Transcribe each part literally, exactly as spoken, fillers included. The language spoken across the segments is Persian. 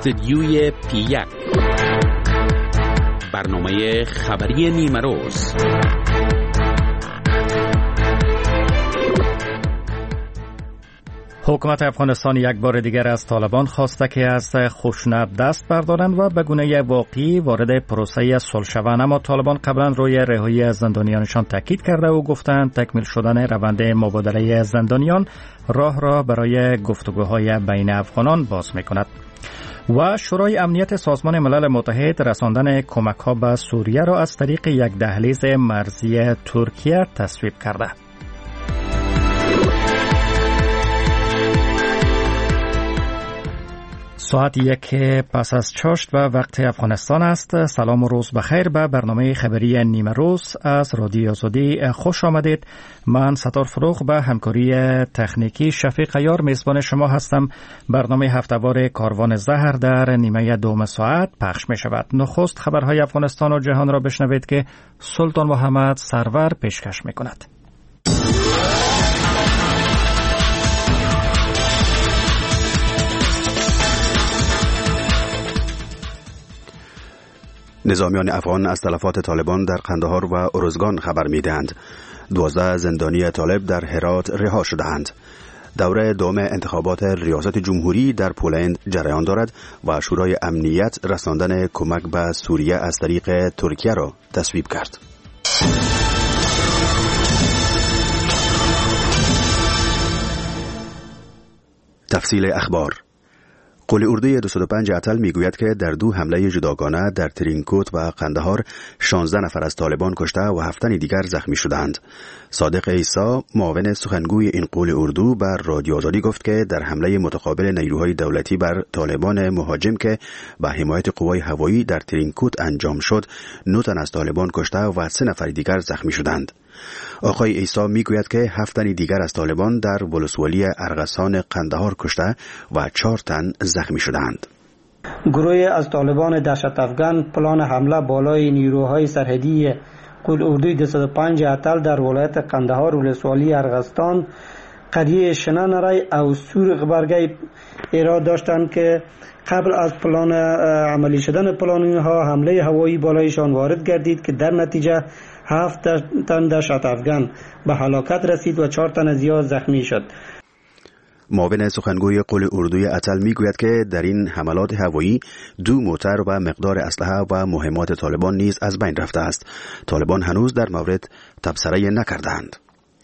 استدیوی پی یک، برنامه خبری نیمه روز. حکومت افغانستان یک بار دیگر از طالبان خواسته که از خشونت دست بردارند و به گونه واقعی وارد پروسه صلح شوند، اما طالبان قبلا روی رهایی از زندانیانشان تاکید کرده و گفتند تکمیل شدن روند مبادله زندانیان راه را برای گفتگوهای بین افغانان باز می‌کند. و شورای امنیت سازمان ملل متحد رساندن کمک‌ها به سوریه را از طریق یک دهلیز مرزی ترکیه تصویب کرده. ساعت یک پس از چاشت و وقت افغانستان است. سلام و روز بخیر. به برنامه خبری نیمه روز از رادیو آزادی خوش آمدید. من ستار فروغ به همکاری تکنیکی شفیق یار میزبان شما هستم. برنامه هفته‌وار کاروان زهر در نیمه دوم ساعت پخش می شود. نخست خبرهای افغانستان و جهان را بشنوید که سلطان محمد سرور پیشکش می کند. نظامیان افغان از تلفات طالبان در قندهار و ارزگان خبر می‌دهند. دوازده زندانی طالب در هرات رها شده‌اند. دوره دوم انتخابات ریاست جمهوری در پولند جریان دارد و شورای امنیت رساندن کمک به سوریه از طریق ترکیه را تصویب کرد. تفصیل اخبار. قول اردوی دویست و پنج اتل میگوید که در دو حمله جداگانه در ترینکوت و قندهار شانزده نفر از طالبان کشته و هفت تن دیگر زخمی شدند. صادق عیسی، معاون سخنگوی این قول اردو، بر رادیو آزادی گفت که در حمله متقابل نیروهای دولتی بر طالبان مهاجم که به حمایت قوای هوایی در ترینکوت انجام شد، نه تن از طالبان کشته و سه نفر دیگر زخمی شدند. آقای عیسی میگوید که هفت تن دیگر از طالبان در ولسوالی ارغسان قندهار کشته و چهار تن زخمی شدند. گروه از طالبان دهشت افغان پلان حمله بالای نیروهای سرحدی قول اردوی دویست و پنج اتل در ولایت قندهار ولسوالی ارغستان قریه شنانرای او سور غبرگی ایراد داشتند که قبل از پلان عملی شدن پلان اینها حمله هوایی بالایشان وارد گردید که در نتیجه هفت تن دهشت افغان به هلاکت رسید و چهار تن زیاد زخمی شد. معاون سخنگوی قول اردوی اتل میگوید که در این حملات هوایی دو موتر و مقدار اسلحه و مهمات طالبان نیز از بین رفته است. طالبان هنوز در مورد تبصره نکردند.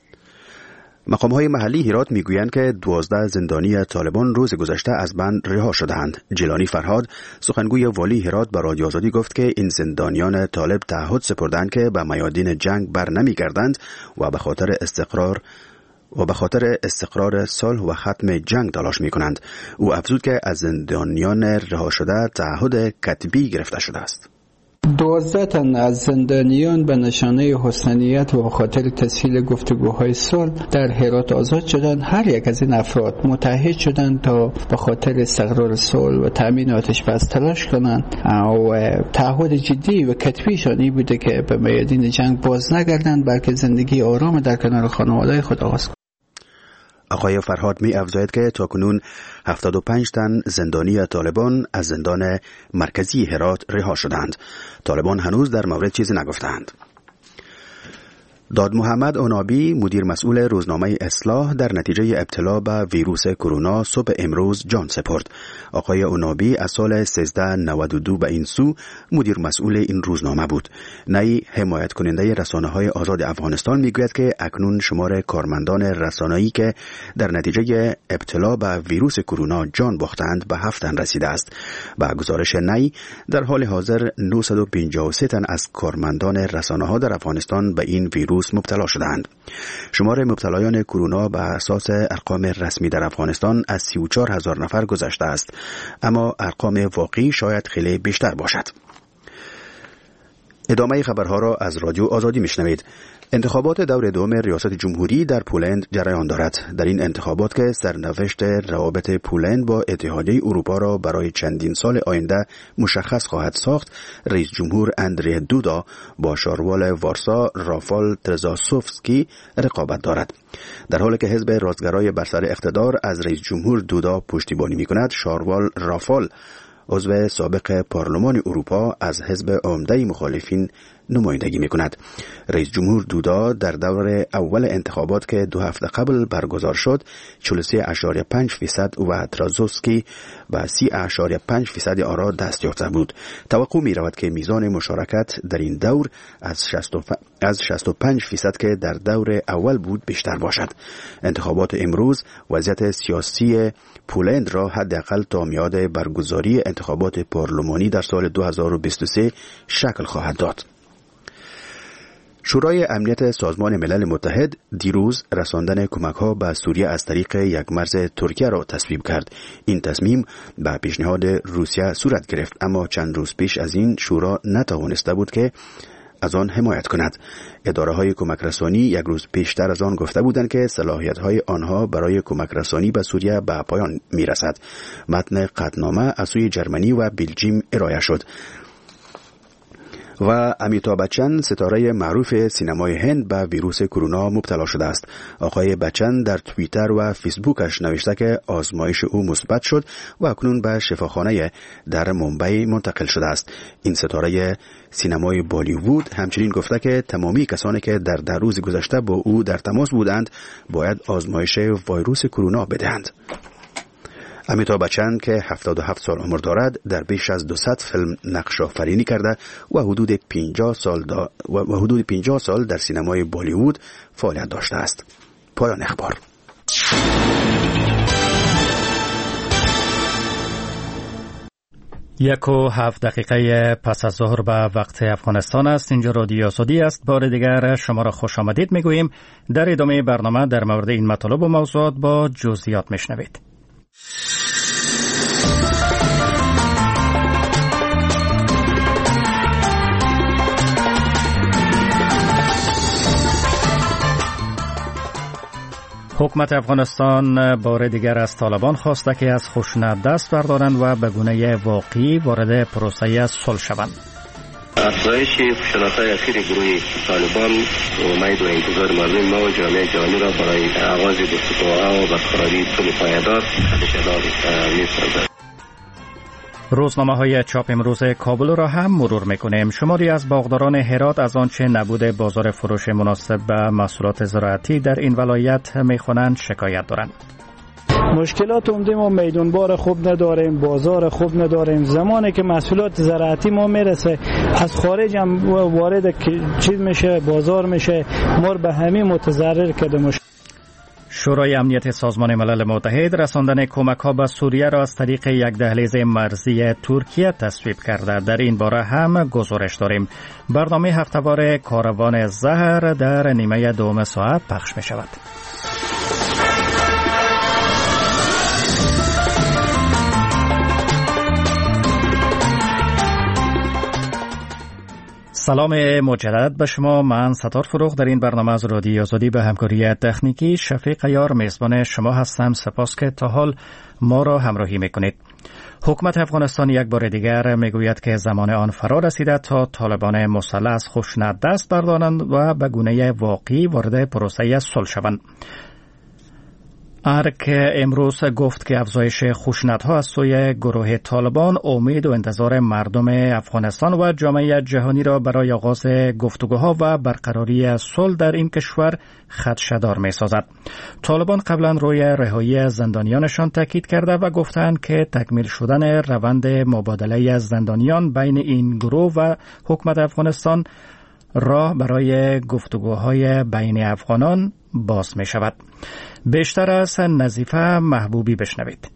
مقام‌های محلی هرات میگویند که دوازده زندانی طالبان روز گذشته از بند رها شدند. جیلانی فرهاد، سخنگوی والی هرات، به رادیو آزادی گفت که این زندانیان طالب تعهد سپردند که به میادین جنگ بر نمیگردند و به خاطر استقرار و به خاطر استقرار صلح و ختم جنگ تلاش میکنند. او افزود که از زندانیان رها شده تعهد کتبی گرفته شده است. دوازده تن از زندانیان به نشانه حسنیت و به خاطر تسهیل گفتگوهای صلح در هرات آزاد شدند. هر یک از این افراد متحد شدند تا به خاطر استقرار صلح و تامین آتش بس تلاش کنند و تعهد جدی و کتبیشان این بوده که به میادین جنگ باز نگردند، بلکه زندگی آرام در کنار خانواده خود آغاز کنند. آقای فرهاد می افزاید که تاکنون هفتاد و پنج تن زندانی طالبان از زندان مرکزی هرات رها شدند. طالبان هنوز در مورد چیزی نگفتند. داد محمد عنابی، مدیر مسئول روزنامه اصلاح، در نتیجه ابتلا به ویروس کرونا صبح امروز جان سپرد. آقای عنابی از سال سیزده نود و دو به این سو مدیر مسئول این روزنامه بود. نی حمایت کننده رسانه‌های آزاد افغانستان میگوید که اکنون شمار کارمندان رسانه‌ای که در نتیجه ابتلا به ویروس کرونا جان باختند به هفت تن رسیده است. با گزارش نی در حال حاضر نهصد و پنجاه و سه تن از کارمندان رسانه‌ها در افغانستان به این ویروس مبتلا شدند. شمار مبتلایان کرونا به اساس ارقام رسمی در افغانستان از سی و چهار هزار نفر گذشته است، اما ارقام واقعی شاید خیلی بیشتر باشد. ادامه خبرها را از رادیو آزادی میشنوید. انتخابات دور دوم ریاست جمهوری در پولند جریان دارد. در این انتخابات که سرنوشت روابط پولند با اتحادیه اروپا را برای چندین سال آینده مشخص خواهد ساخت، رئیس جمهور اندری دودا با شاروال وارسا رافال ترزاسوفسکی رقابت دارد. در حالی که حزب راستگرای بر سر اقتدار از رئیس جمهور دودا پشتیبانی می‌کند، شاروال رافال عضو سابق پارلمان اروپا از حزب عمده مخالفین نمایندگی میکند. رئیس جمهور دودا در دور اول انتخابات که دو هفته قبل برگزار شد چهل و سه و پنج درصد و ترازوسکی با سی و پنج درصد آرا دست یافته بود. توقع می رود که میزان مشارکت در این دور از شصت و پنج درصد که در دور اول بود بیشتر باشد. انتخابات امروز وضعیت سیاسی پولند را حداقل تا میاد برگزاری انتخابات پارلمانی در سال دو هزار و بیست و سه شکل خواهد داد. شورای امنیت سازمان ملل متحد دیروز رساندن کمک‌ها به سوریه از طریق یک مرز ترکیه را تصویب کرد. این تصمیم به پیشنهاد روسیه صورت گرفت، اما چند روز پیش از این شورا نتوانسته بود که از آن حمایت کند. اداره‌های کمک رسانی یک روز پیشتر از آن گفته بودند که صلاحیت‌های آنها برای کمک رسانی به سوریه به پایان می‌رسد. متن قطعنامه از سوی جرمنی و بلژیم ارائه شد. و امیتاب بچن ستاره معروف سینمای هند به ویروس کرونا مبتلا شده است. آقای بچن در توییتر و فیسبوکش نوشته که آزمایش او مثبت شد و اکنون به شفاخانه در ممبئی منتقل شده است. این ستاره سینمای بالیوود همچنین گفته که تمامی کسانی که در ده روز گذشته با او در تماس بودند باید آزمایش ویروس کرونا بدهند. امیتاب بچن که هفتاد و هفت سال عمر دارد در بیش از دویست فیلم نقش آفرینی کرده و حدود پنجاه سال دا و حدود پنجاه سال در سینمای بالیوود فعالیت داشته است. پایان اخبار. یک و هفت دقیقه پس از ظهر به وقت افغانستان است. اینجا رادیو آزادی است. بار دیگر شما را خوش آمدید میگوییم. در ادامه برنامه در مورد این مطالب و موضوعات با جزئیات میشنوید. حکومت افغانستان بار دیگر از طالبان خواسته که از خشونت دست بردارند و به گونه واقعی وارد پروسه صلح شوند. افزایش خشونت‌های اخیر گروه طالبان امید و انتظار مردم ما و جامعه جهانی را برای آغاز گفتگوها و برقراری صلح پایدار خدشه‌دار می‌سازد. روزنامه‌های چاپ امروز کابل را هم مرور می‌کنیم. شماری از باغداران هرات از آنچه نبود بازار فروش مناسب به محصولات زراعتی در این ولایت می‌خوانند شکایت دارند. مشکلات عمده ما میدان بار خوب نداریم، بازار خوب نداریم. زمانی که محصولات زراعتی ما میرسه از خارج هم وارد چیز میشه، بازار میشه، ما به همین متضرر کرده. شورای امنیت سازمان ملل متحد رساندن کمک‌ها به سوریه را از طریق یک دهلیز مرزی ترکیه تصویب کرده. در این باره هم گزارش داریم. برنامه هفته‌وار کاروان زهر در نیمه دوم ساعت پخش می شود. سلام مجدد به شما. من ستار فروغ در این برنامه از رادیو آزادی به همکاری تکنیکی شفیق عیار میزبان شما هستم. سپاس که تا حال ما را همراهی میکنید. حکومت افغانستان یک بار دیگر میگوید که زمان آن فرا رسیده تا طالبان مسلح از خشونت دست بردارند و به گونه واقعی وارد پروسه صلح شوند. ارک امروز گفت که افزایش خشونت‌ها از سوی گروه طالبان امید و انتظار مردم افغانستان و جامعه جهانی را برای آغاز گفتگوها و برقراری صلح در این کشور خدشه‌دار می‌سازد. طالبان قبلا روی رهایی زندانیانشان تاکید کرده و گفتند که تکمیل شدن روند مبادله از زندانیان بین این گروه و حکومت افغانستان راه برای گفتگوهای بین افغانان باز می شود. بیشتر از نظیفه محبوبی بشنوید.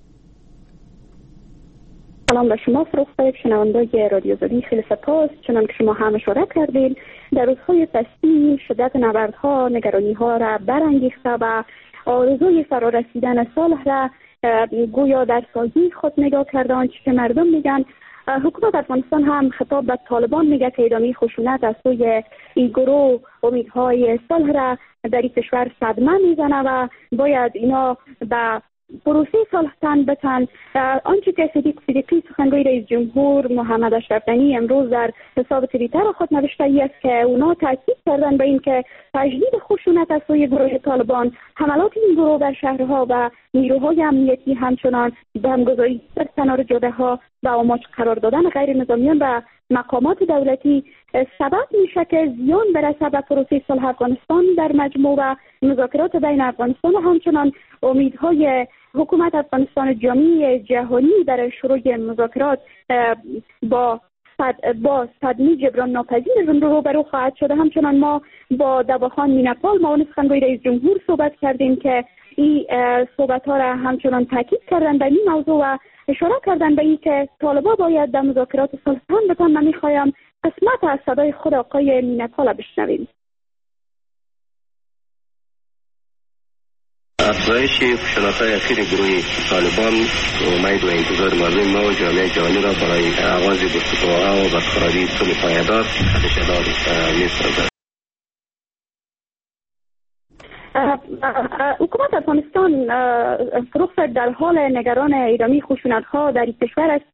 سلام به شما فروغ صاحب، شنوندگان رادیو آزادی، خیلی سپاس. چنان که شما هم اشاره کردید در روزهای پستی شدت نبردها نگرانی‌ها را برانگیخته و آرزوی فرارسیدن صلح را گویا در سایه خود نگاه کرده. آنچه که مردم میگن، حکومت افغانستان هم خطاب به طالبان میگه که ادامه خشونت از سوی این گروه امیدهای صلح را در این کشور صدمه میزنه و باید اینا به پروسه صلح تن به تن، آنچه که صدیق صدیقی سخنگوی رئیس جمهور محمد اشرف غنی امروز در حساب توییتر خود نوشته است که اونا تاکید کردن به این که تجدید خشونت از سوی گروه طالبان، حملات این گروه بر شهرها و نیروهای امنیتی، همچنان بمبگذاری در کنار جاده‌ها و آماج قرار دادن غیر نظامیان و مقامات دولتی سبب میشه که زیان برسه به پروسه صلح افغانستان در مجموع و مذاکرات بین افغانستان و همچنان امیدهای حکومت افغانستان جامعه جهانی در شروع مذاکرات با صد با صدمه جبران ناپذیر روبرو خواهد شده. همچنان ما با دواخان میناپال معاون سخنگوی رئیس جمهور صحبت کردیم که این صحبت ها را همچنان تاکید کردن به این موضوع و اشاره کردن به این که طالبان باید در مذاکرات صلح تن به تن. من میخوایم قسمت از صدای خود آقای میناپال بشنویم. افزایش خشونت‌های اخیر گروه طالبان امید و انتظار مردم ما و جامعه جهانی را برای آغاز گفتگوها و برقراری صلح پایدار خدشه‌دار می‌سازد. حکومت افغانستان فروخت در حال نگران ادامه خشونت‌ها در این کشور است.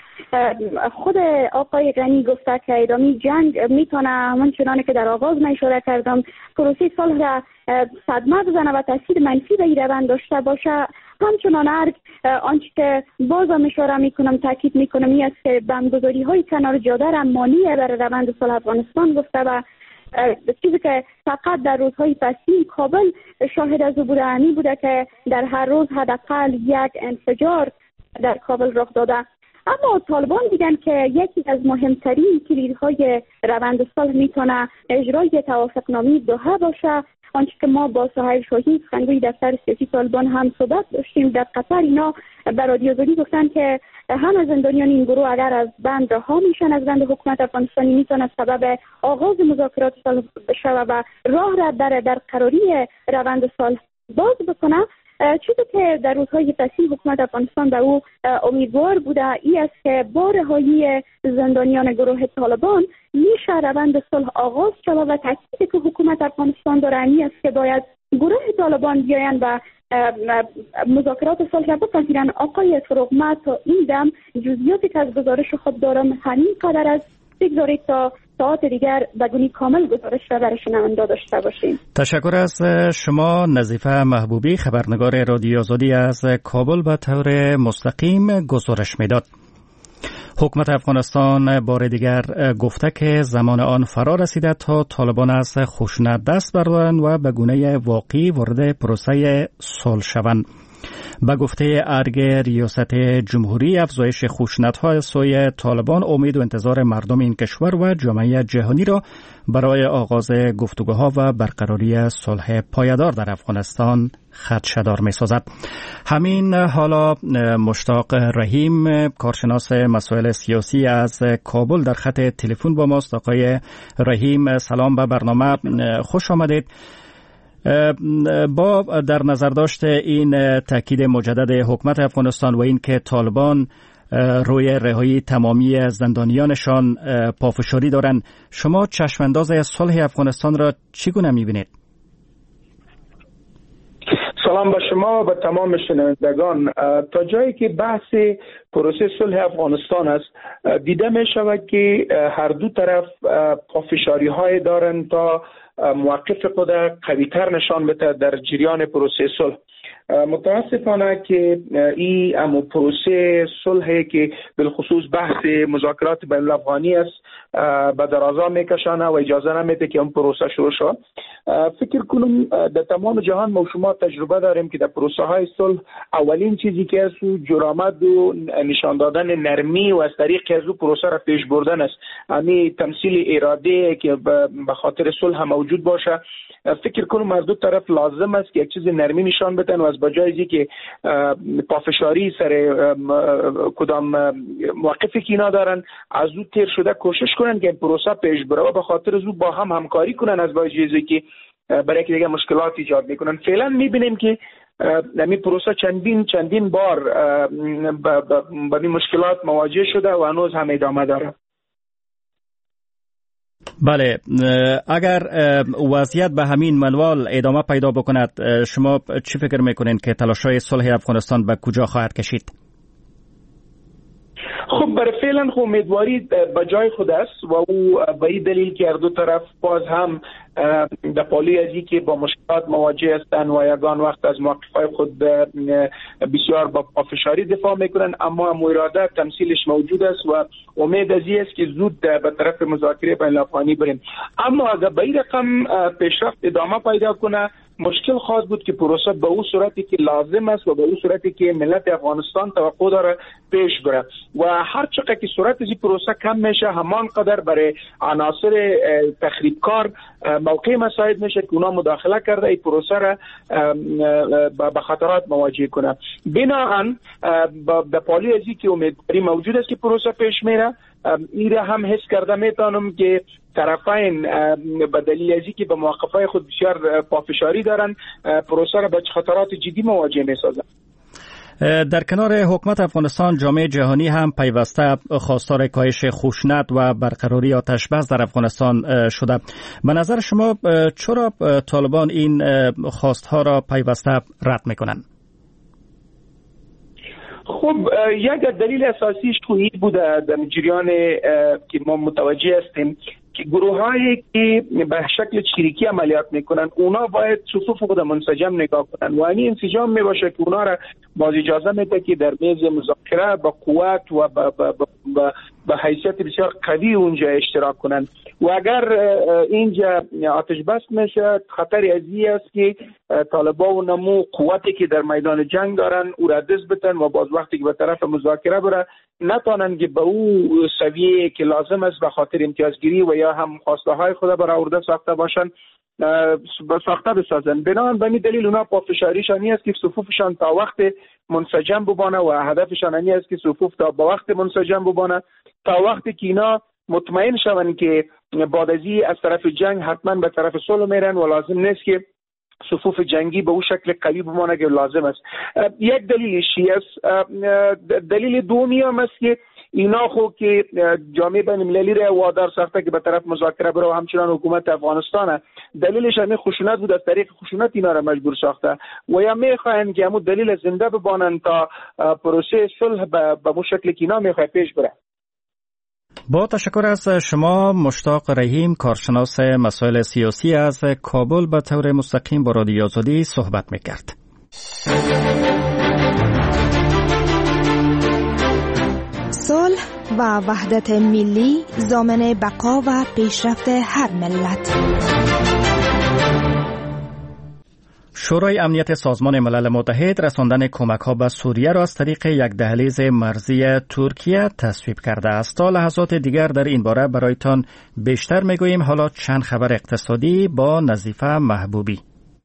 خود آقای غنی گفته که ادامه جنگ میتونه همچنان که در آغاز من اشاره کردم پروسه صلح را صدمه بزنه و تاثیر منفی به این روند داشته باشه. همچنان ارگ آنچه که بازم اشاره میکنم تاکید میکنم این است که بمبگذاری های کنار جاده را مانع بر روند صلح افغانستان گفته و چیزی که فقط در روزهای پسین کابل شاهد از بوده امی بوده که در هر روز حداقل یک انفجار در کابل رخ داده. اما طالبان دیدن که یکی از مهمترین کلیدهای روند صلح میتونه اجرای توافقنامه دوحه باشه. آنچه که ما با سهیل شاهین سخنگوی دفتر سیاسی طالبان هم صحبت داشتیم در قطر، اینا به رادیو آزادی گفتن که همه زندانیان این گروه اگر از بند رها میشن از بند حکومت افغانستانی میتونه سبب آغاز مذاکرات صلح بشه و راه را در در قراری روند صلح باز بکنه. چیزی که در روزهای پسین حکومت افغانستان به او امیدوار بوده ای است که با رهایی زندانیان گروه طالبان میشه روند صلح آغاز شود و تاکیدی که حکومت افغانستان داره این است که باید گروه طالبان بیاین و مذاکرات صلح را بپذیرن. آقای فروغ تا این دم جزئیاتی که از گزارش خود دارم همین قدر است. بگذارید تا ساعت دیگر بگونی کامل گزارش را برای شنونده داشته باشیم. تشکر از شما نظیفه محبوبی، خبرنگار رادیو آزادی از کابل به طور مستقیم گزارش میداد. حکومت افغانستان بار دیگر گفته که زمان آن فرا رسیده تا طالبان از خشونت دست بردارند و به گونه واقعی وارد پروسه صلح شوند. به گفته ارگ ریاست جمهوری، افزایش خشونت‌های سوی طالبان امید و انتظار مردم این کشور و جامعه جهانی را برای آغاز گفتگوها و برقراری صلح پایدار در افغانستان خدشه‌دار می‌سازد. همین حالا مشتاق رحیم، کارشناس مسائل سیاسی از کابل، در خط تلفن با ماست. آقای رحیم سلام به برنامه، خوش آمدید. با در نظر داشت این تاکید مجدد حکومت افغانستان و این که طالبان روی رهایی تمامی زندانیانشان پافشاری دارند، شما چشمانداز صلح افغانستان را چگونه می‌بینید؟ سلام به شما و به تمام شنوندگان. تا جایی که بحث پروسه صلح افغانستان است، دیده می شود که هر دو طرف پافشاری های دارند تا موقف خود قوی‌تر نشان بده در جریان پروسه صلح. متاسفانه که این امو پروسه صلحی که بالخصوص بحث مذاکرات بین الافغانی است به درازا میکشانه و اجازه نمیده که اون پروسه شروع شد. فکر کنم در تمام جهان ما شما تجربه داریم که در پروسه های صلح اولین چیزی که از جرامت و نشان دادن نرمی و از طریق از پروسه را پیش بردن است. همین تمثیل اراده که به خاطر صلح موجود باشه. فکر کنم از دو طرف لازم است که یک چیز نرمی نشان بدن و از بجای که پافشاری سر کدام موقفی که اینا دارن از او تیر شده کوشش کنن که پروسه پیش بره و به خاطر از او با هم همکاری کنن از بجای که برای که دیگه مشکلات ایجاد میکنن. فعلا میبینیم که همین پروسه چندین چندین بار با این مشکلات مواجه شده و هنوز هم ادامه داره. بله، اگر وضعیت به همین منوال ادامه پیدا بکند، شما چی فکر میکنین که تلاش‌های صلح افغانستان به کجا خواهد کشید؟ خب برای فعلا خب امیدواری به جای خود است و او به این دلیل که هر دو طرف باز هم در پالی ازی که با مشکلات مواجه هستند و یگان وقت از موقفهای خود بسیار با پافشاری دفاع میکنن، اما هم اراده تمثیلش موجود است و امید ازی است که زود به طرف مذاکره بین الافغانی بریم. اما اگر به این رقم پیشرفت ادامه پیدا کنه، مشکل خواهد بود که پروسه به اون صورتی که لازم است و به اون صورتی که ملت افغانستان توقع داره پیش بره و هر چقدر که سرعت از این پروسه کم میشه، همان قدر برای عناصر تخریبکار موقع مساعد میشه که اونا مداخله کرده این پروسه را به خطرات مواجه کنه. بناهن به پالی ازی که امیدواری موجود است که پروسه پیش میره، این را هم حس کرده میتونم که طرفین به دلیل ازی که به موقفهای خود بسیار پافشاری دارن، پروسه را به خطرات جدی مواجه میسازن. در کنار حکومت افغانستان، جامعه جهانی هم پیوسته خواستار کاهش خشونت و برقراری آتش بس در افغانستان شده. به نظر شما چرا طالبان این خواستها را پیوسته رد میکنن؟ خب یک دلیل اساسیش تویی بوده در جریان که ما متوجه هستیم که گروه هایی که به شکل چریکی عملیات میکنن، اونا باید صفوف خود منسجم نگاه کنن و این انسجام می باشه که اونا را باز اجازه میده که در میز مذاکره با قوت و با, با, با, با, با حیثیت بسیار قوی اونجا اشتراک کنن. و اگر اینجا آتش بس میشه، خطر ازی است که طالبان و نمو قوتی که در میدان جنگ دارن او را دست بتن و باز وقتی که به طرف مذاکره بره نتونن که به او سویه که لازم است به خاطر امتیازگیری و یا هم خواسته های خود برآورده ساخته باشن ساخته بسازن. بنابراین به این دلیل اونا پافشاریشان این است که صفوفشان تا وقت منسجم ببانه و هدفشان این است که صفوف تا با وقت منسجم ببانه تا وقتی که اینا مطمئن شون که بعد از این از طرف جنگ حتما به طرف صلح میرن و لازم نیست که صفوف جنگی به اون شکل قوی بمانه که لازم است. یک دلیل شی است. دلیل دومی هم است که اینا خو که جامعه بین المللی را وادار ساخته که به طرف مذاکره بره و همچنان حکومت افغانستان، دلیلش همین خشونت بود، از طریق خشونت اینا را مجبور ساخته و یا میخواین که همون دلیل زنده ببانن تا پروسه صلح به مو شکل که اینا میخواد پیش بره. با تشکر از شما. مشتاق رحیم، کارشناس مسائل سیاسی، از کابل به طور مستقیم با رادیو آزادی صحبت میکرد. صلح و وحدت ملی ضامن بقا و پیشرفت هر ملت. شورای امنیت سازمان ملل متحد رساندن کمک‌ها به سوریه را از طریق یک دهلیز مرزی ترکیه تصویب کرده است. تا لحظات دیگر در این باره برایتان بیشتر میگوییم. حالا چند خبر اقتصادی با نظیفه محبوبی.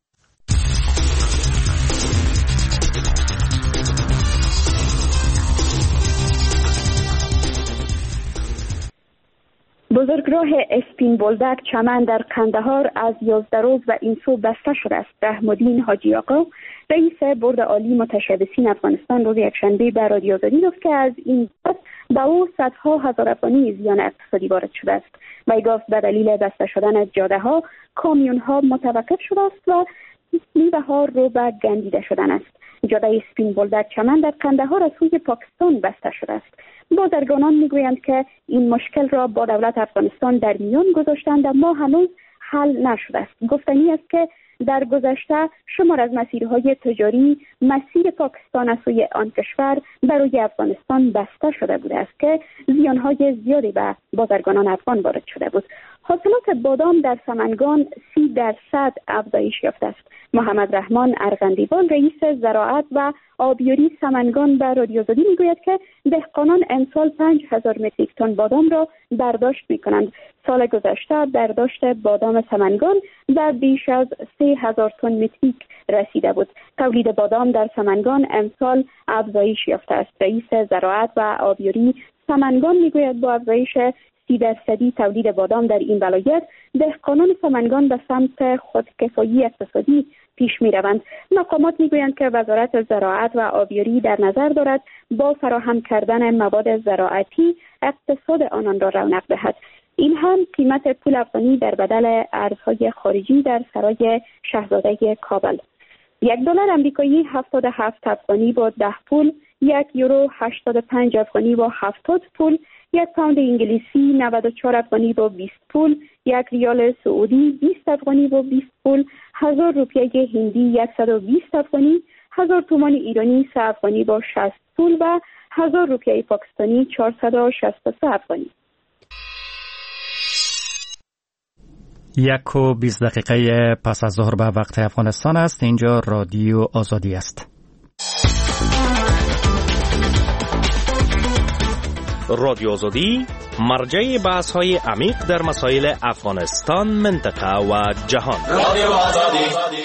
بزرگراه اسپین بولدک چمن در قندهار از یازده روز و این سو بسته شده است. رحم‌الدین حاجی آقا، رئیس بورد عالی متشبثین افغانستان، روز یکشنبه به رادیو آزادی گفت که از این پس به او صدها هزار افغانی زیان اقتصادی وارد شده است. وی گفت به دلیل بسته شدن جاده ها، کامیون ها متوقف شده است و میوه ها رو به گندیده شدن است. جاده اسپین بولدک چمن در قندهار از سوی پاکستان بسته شده است. بازرگانان میگویند که این مشکل را با دولت افغانستان در میان گذاشتند اما هنوز حل نشده است. گفتنی است که در گذشته شمار از مسیرهای تجاری مسیر پاکستان از سوی آن کشور برای افغانستان بسته شده بوده است که زیانهای زیادی به بازرگانان افغان وارد شده بود. حاصلات بادام در سمنگان سی درصد افزایش یافته است. محمد رحمان ارغندیوان، رئیس زراعت و آبیاری سمنگان، به رادیو آزادی میگوید که دهقانان امسال پنج هزار متریک تن بادام را برداشت میکنند. سال گذشته برداشت بادام سمنگان در بیش از سه هزار تن متریک رسیده بود. تولید بادام در سمنگان امسال افزایش یافته است. رئیس زراعت و آبیاری سمنگان میگوید با افزایش سی درصدی تولید بادام در این ولایت، دهقانان سمنگان به سمت خودکفایی اقتصادی پیش می روند. مقامات می گویند که وزارت زراعت و آبیاری در نظر دارد با فراهم کردن مواد زراعتی اقتصاد آنان را رونق دهد. این هم قیمت پول افغانی در بدل ارزهای خارجی در سرای شاهزاده کابل. یک دلار امریکایی هفتاد و هفت افغانی با ده پول، یک یورو هشتاد و پنج افغانی با هفتاد پول، یک پوند انگلیسی نود و چهار افغانی با بیست پول، یک ریال سعودی بیست افغانی با بیست پول، هزار روپیه هندی صد و بیست افغانی، هزار تومان ایرانی سه افغانی با شصت پول و هزار روپیه پاکستانی چهارصد و شصت و سه افغانی. یک و بیست دقیقه پس از ظهر به وقت افغانستان است. اینجا رادیو آزادی است. رادیو آزادی مرجع بحث های عمیق در مسائل افغانستان، منطقه و جهان. رادیو آزادی.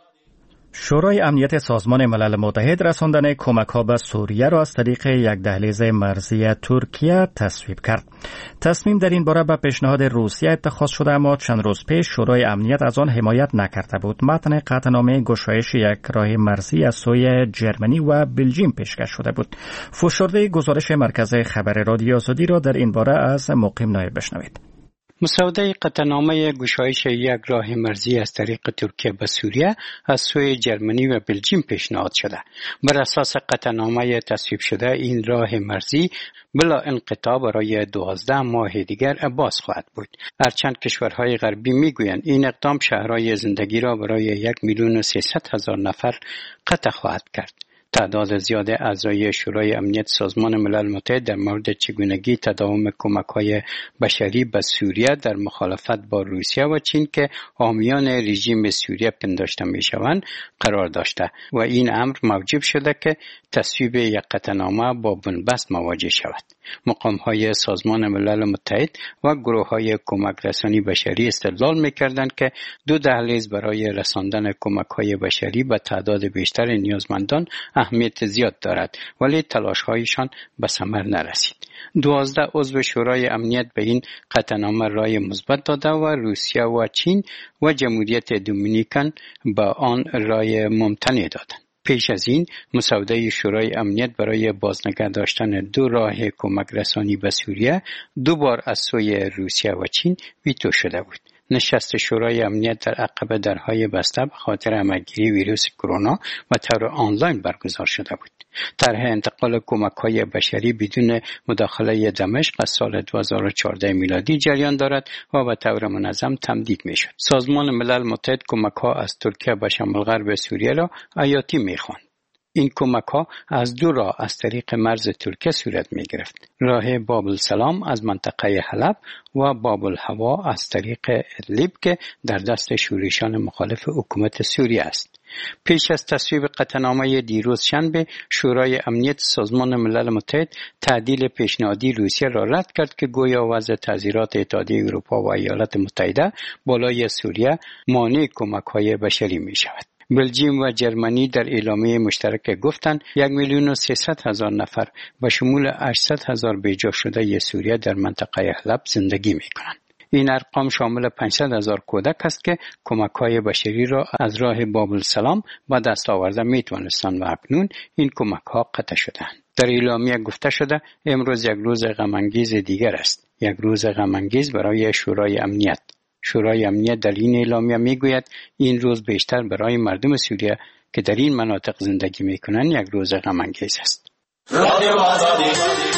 شورای امنیت سازمان ملل متحد رساندن کمک‌ها به سوریه را از طریق یک دهلیز مرزی ترکیه تصویب کرد. تصمیم در این باره به پیشنهاد روسیه اتخاذ شده، اما چند روز پیش شورای امنیت از آن حمایت نکرده بود. متن قطعنامه گشایش یک راه مرزی از سوی جرمنی و بلژیم پیشکش شده بود. فشرده گزارش مرکز خبر رادیو آزادی را در این باره از مقیم نایب بشنوید. مسوده قطعنامه گشایش یک راه مرزی از طریق ترکیه به سوریه از سوی جرمنی و بلژیم پیشنهاد شده. بر اساس قطعنامه تصویب شده، این راه مرزی بلا انقطاع برای دوازده ماه دیگر باز خواهد بود. هرچند کشورهای غربی میگویند این اقدام شهرهای زندگی را برای یک میلیون و سیصد هزار نفر قطع خواهد کرد. تعداد زیاد اعضای شورای امنیت سازمان ملل متحد در مورد چگونگی تداوم کمک‌های بشری به سوریه در مخالفت با روسیه و چین که حامیان رژیم سوریه پنداشته می‌شوند قرار داشته و این امر موجب شده که تصویب یک قطعنامه با بنبست مواجه شود. مقام‌های سازمان ملل متحد و گروه‌های کمک رسانی بشری استدلال می‌کردند که دو دهلیز برای رساندن کمک‌های بشری به تعداد بیشتر نیازمندان اهمیت زیاد دارد، ولی تلاش‌هایشان به ثمر نرسید. دوازده عضو شورای امنیت به این قطعنامه رای مثبت داده و روسیه و چین و جمهوریت دومینیکن به آن رای ممتنع دادند. پیش از این مسوده شورای امنیت برای بازنگه داشتن دو راه کمک رسانی به سوریه دو بار از سوی روسیه و چین ویتو شده بود. نشست شورای امنیت در عقب درهای بسته به خاطر همه‌گیری ویروس کرونا و طور آنلاین برگزار شده بود. طرح انتقال کمک‌های بشری بدون مداخله دمشق از سال دو هزار و چهارده میلادی جریان دارد و به طور منظم تمدید می‌شد. سازمان ملل متحد کمک‌ها از ترکیه به شمال غرب سوریه را حیاتی می‌خواند. این کمک‌ها از دو راه از طریق مرز ترکیه صورت می‌گرفت. راه باب السلام از منطقه حلب و باب الهوا از طریق ادلیب که در دست شورشیان مخالف حکومت سوریه است. پیش از تصویب قطعنامه دیروز شنبه، شورای امنیت سازمان ملل متحد تعدیل پیشنهادی روسیه را رد کرد که گویا وضع تعزیرات اتحادیه اروپا و ایالات متحده بالای سوریه مانع کمک‌های بشری می‌شود. بلژیم و جرمنی در اعلامیه مشترک گفتند یک میلیون و سیصد هزار نفر به شمول هشتصد هزار بیجا شده سوریه در منطقه حلب زندگی می‌کنند. این ارقام شامل پانصد هزار کودک است که کمک‌های بشری را از راه باب السلام به دست آورده می‌توانستند و اکنون این کمک‌ها قطع شدند. در اعلامیه گفته شده امروز یک روز غم‌انگیز دیگر است، یک روز غم‌انگیز برای شورای امنیت. شورای امنیت در این اعلامیه میگوید این روز بیشتر برای مردم سوریه که در این مناطق زندگی میکنند یک روز غم‌انگیز است. رادیو آزادی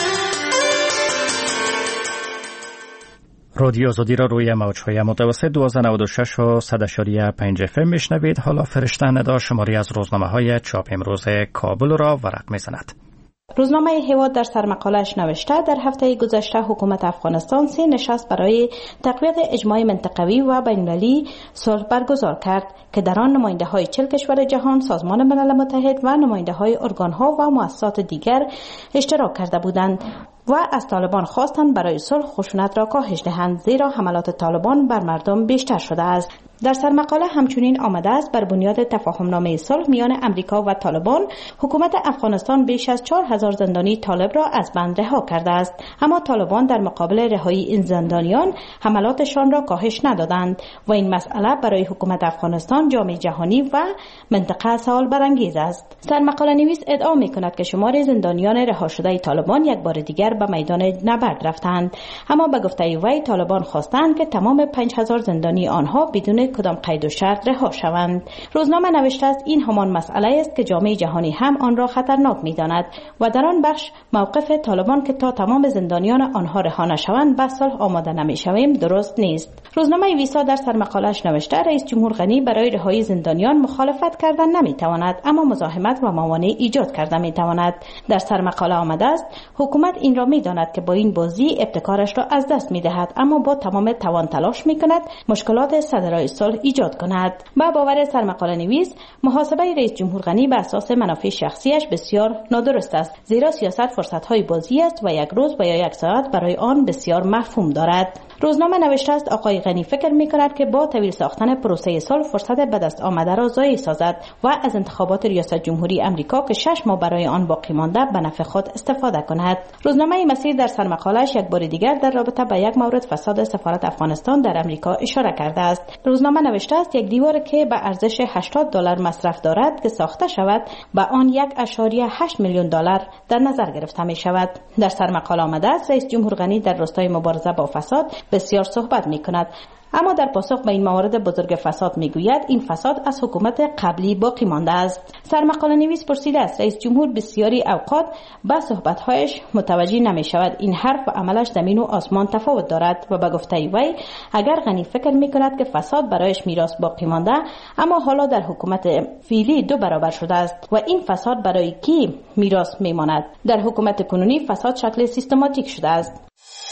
رادیو آزادی را روی موج‌های متوسط دویست و نود و شش و صد و پنج اف ام میشنوید. حالا فرشته ندا شماری از روزنامه‌های چاپ امروز کابل را ورق میزند. روزنامه هواد در سرمقاله‌اش نوشته در هفته گذشته حکومت افغانستان سه نشست برای تقویت اجماع منطقوی و بین‌المللی صلح برگزار کرد که در آن نماینده‌های چهل کشور جهان، سازمان ملل متحد و نماینده‌های ارگان‌ها و مؤسسات دیگر اشتراک کرده بودند و از طالبان خواستند برای صلح خشونت را کاهش دهند، زیرا حملات طالبان بر مردم بیشتر شده است. در سرمقاله همچنین آمده است بر بنیاد تفاهمنامه صلح میان امریکا و طالبان، حکومت افغانستان بیش از چهار هزار زندانی طالب را از بند رها کرده است، اما طالبان در مقابل رهایی این زندانیان حملاتشان را کاهش ندادند و این مسئله برای حکومت افغانستان، جامعه جهانی و منطقه سوال برانگیز است. سرمقاله نویس ادعا می‌کند که شمار زندانیان رها شده طالبان یک بار دیگر به میدان نبرد رفتند، اما به گفته وی طالبان خواستند که تمام پنج هزار زندانی آنها بدون کدام قید و شرط رها شوند. روزنامه نوشته است این همان مسئله است که جامعه جهانی هم آن را خطرناک می‌داند و در آن بخش موقف طالبان که تا تمام زندانیان آنها رها نشوند به صلح آماده نمی‌شویم درست نیست. روزنامه ویسا در سرمقاله‌اش نوشته رئیس جمهور غنی برای رهایی زندانیان مخالفت کردن نمی‌تواند، اما مزاحمت و موانع ایجاد کرده می‌تواند. در سرمقاله آمده است حکومت این را می‌داند که با این بازی ابتکارش را از دست می‌دهد، اما با تمام توان تلاش می‌کند مشکلات صدرای صلح ایجاد کند. با باور سرمقاله نویس، محاسبه رئیس جمهور غنی به اساس منافع شخصیش بسیار نادرست است، زیرا سیاست فرصت‌های بازی است و یک روز و یا یک ساعت برای آن بسیار مفهوم دارد. روزنامه نوشته است آقای غنی فکر می‌کند که با طویل ساختن پروسه صلح فرصت به دست آمده را ضایع سازد و از انتخابات ریاست جمهوری امریکا که شش ماه برای آن باقی مانده به نفع خود استفاده کند. روزنامه مسیر در سرمقاله‌اش یک بار دیگر در رابطه با یک مورد فساد سفارت افغانستان در امریکا اشاره کرده است. روزنامه نوشته است یک دیوار که به ارزش هشتاد دلار مصرف دارد که ساخته شود به آن یک ممیز هشت میلیون دلار در نظر گرفته می شود. در سرمقاله آمده است رئیس جمهور غنی در راستای مبارزه با فساد بسیار صحبت می کند، اما در پاسخ به این موارد بزرگ فساد میگوید این فساد از حکومت قبلی باقی مانده است. سرمقاله نویس پرسیده است رئیس جمهور بسیاری اوقات به صحبت‌هایش متوجه نمی شود این حرف و عملش زمین و آسمان تفاوت دارد و به گفته وی اگر غنی فکر می کند که فساد برایش میراث باقی مانده، اما حالا در حکومت فعلی دو برابر شده است و این فساد برای کی میراث میماند؟ در حکومت کنونی فساد شکل سیستماتیک شده است.